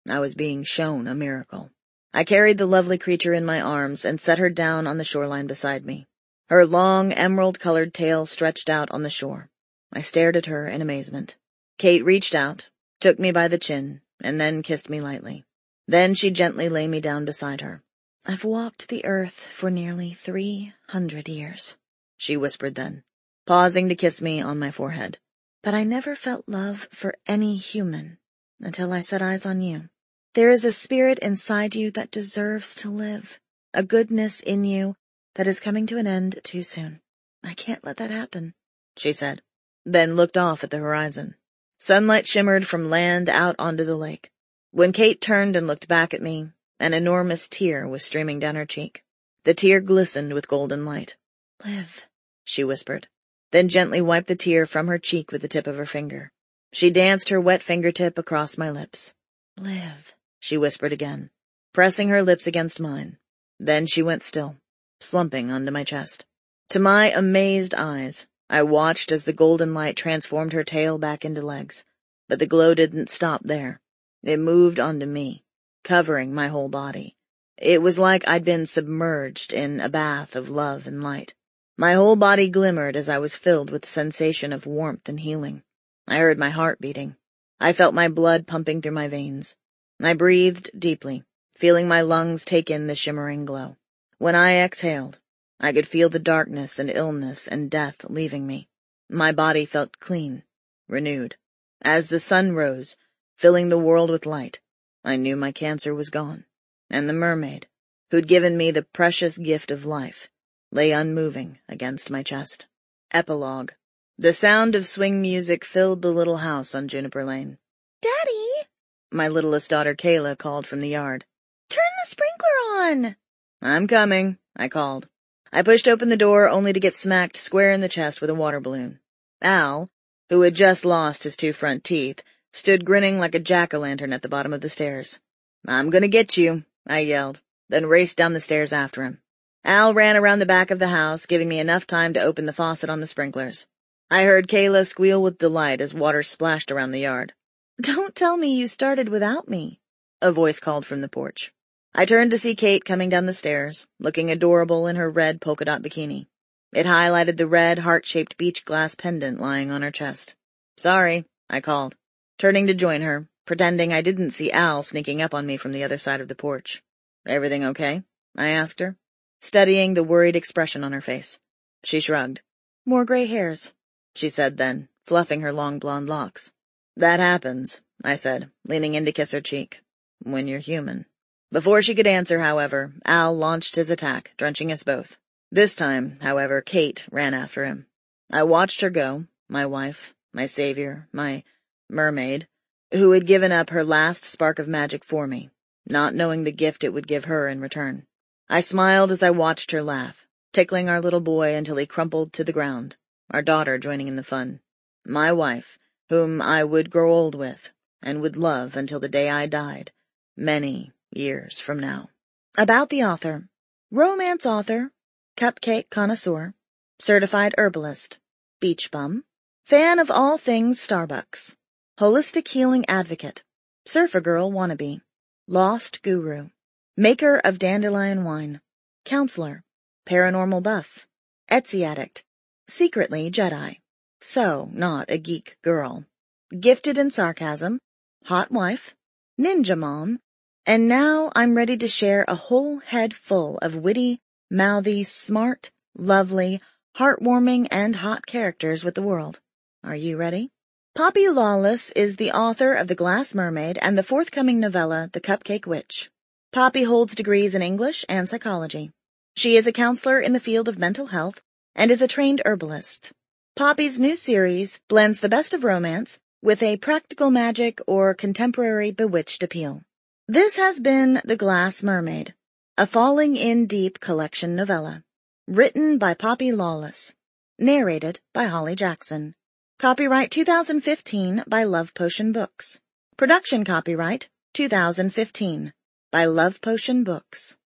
I was being shown a miracle. I carried the lovely creature in my arms and set her down on the shoreline beside me. Her long, emerald-colored tail stretched out on the shore. I stared at her in amazement. Kate reached out, took me by the chin, and then kissed me lightly. Then she gently lay me down beside her. "I've walked the earth for nearly three hundred years, she whispered then, pausing to kiss me on my forehead. "But I never felt love for any human until I set eyes on you. There is a spirit inside you that deserves to live, a goodness in you that is coming to an end too soon. I can't let that happen," she said, then looked off at the horizon. Sunlight shimmered from land out onto the lake. When Kate turned and looked back at me, an enormous tear was streaming down her cheek. The tear glistened with golden light. "Live," she whispered, then gently wiped the tear from her cheek with the tip of her finger. She danced her wet fingertip across my lips. "Live," she whispered again, pressing her lips against mine. Then she went still, slumping onto my chest. To my amazed eyes, I watched as the golden light transformed her tail back into legs, but the glow didn't stop there. It moved onto me, covering my whole body. It was like I'd been submerged in a bath of love and light. My whole body glimmered as I was filled with the sensation of warmth and healing. I heard my heart beating. I felt my blood pumping through my veins. I breathed deeply, feeling my lungs take in the shimmering glow. When I exhaled, I could feel the darkness and illness and death leaving me. My body felt clean, renewed. As the sun rose, filling the world with light, I knew my cancer was gone, and the mermaid, who'd given me the precious gift of life, lay unmoving against my chest. Epilogue. The sound of swing music filled the little house on Juniper Lane. "Daddy!" My littlest daughter Kayla called from the yard. "Turn the sprinkler on!" "I'm coming," I called. I pushed open the door only to get smacked square in the chest with a water balloon. Al, who had just lost his two front teeth, stood grinning like a jack-o'-lantern at the bottom of the stairs. "I'm gonna get you," I yelled, then raced down the stairs after him. Al ran around the back of the house, giving me enough time to open the faucet on the sprinklers. I heard Kayla squeal with delight as water splashed around the yard. "Don't tell me you started without me," a voice called from the porch. I turned to see Kate coming down the stairs, looking adorable in her red polka dot bikini. It highlighted the red heart-shaped beach glass pendant lying on her chest. "Sorry," I called, turning to join her, pretending I didn't see Al sneaking up on me from the other side of the porch. "Everything okay?" I asked her, studying the worried expression on her face. She shrugged. "More gray hairs," she said then, fluffing her long blonde locks. "That happens," I said, leaning in to kiss her cheek, "when you're human." Before she could answer, however, Al launched his attack, drenching us both. This time, however, Kate ran after him. I watched her go, my wife, my savior, my mermaid, who had given up her last spark of magic for me, not knowing the gift it would give her in return. I smiled as I watched her laugh, tickling our little boy until he crumpled to the ground, our daughter joining in the fun. My wife, whom I would grow old with, and would love until the day I died, many years from now. About the author. Romance author, cupcake connoisseur, certified herbalist, beach bum, fan of all things Starbucks, holistic healing advocate, surfer girl wannabe, lost guru, maker of dandelion wine, counselor, paranormal buff, Etsy addict, secretly Jedi, so not a geek girl, gifted in sarcasm, hot wife, ninja mom, and now I'm ready to share a whole head full of witty, mouthy, smart, lovely, heartwarming, and hot characters with the world. Are you ready? Poppy Lawless is the author of The Glass Mermaid and the forthcoming novella The Cupcake Witch. Poppy holds degrees in English and psychology. She is a counselor in the field of mental health and is a trained herbalist. Poppy's new series blends the best of romance with a practical magic or contemporary bewitched appeal. This has been The Glass Mermaid, a Falling in Deep collection novella, written by Poppy Lawless, narrated by Holly Jackson. Copyright two thousand fifteen by Love Potion Books. Production copyright two thousand fifteen by Love Potion Books.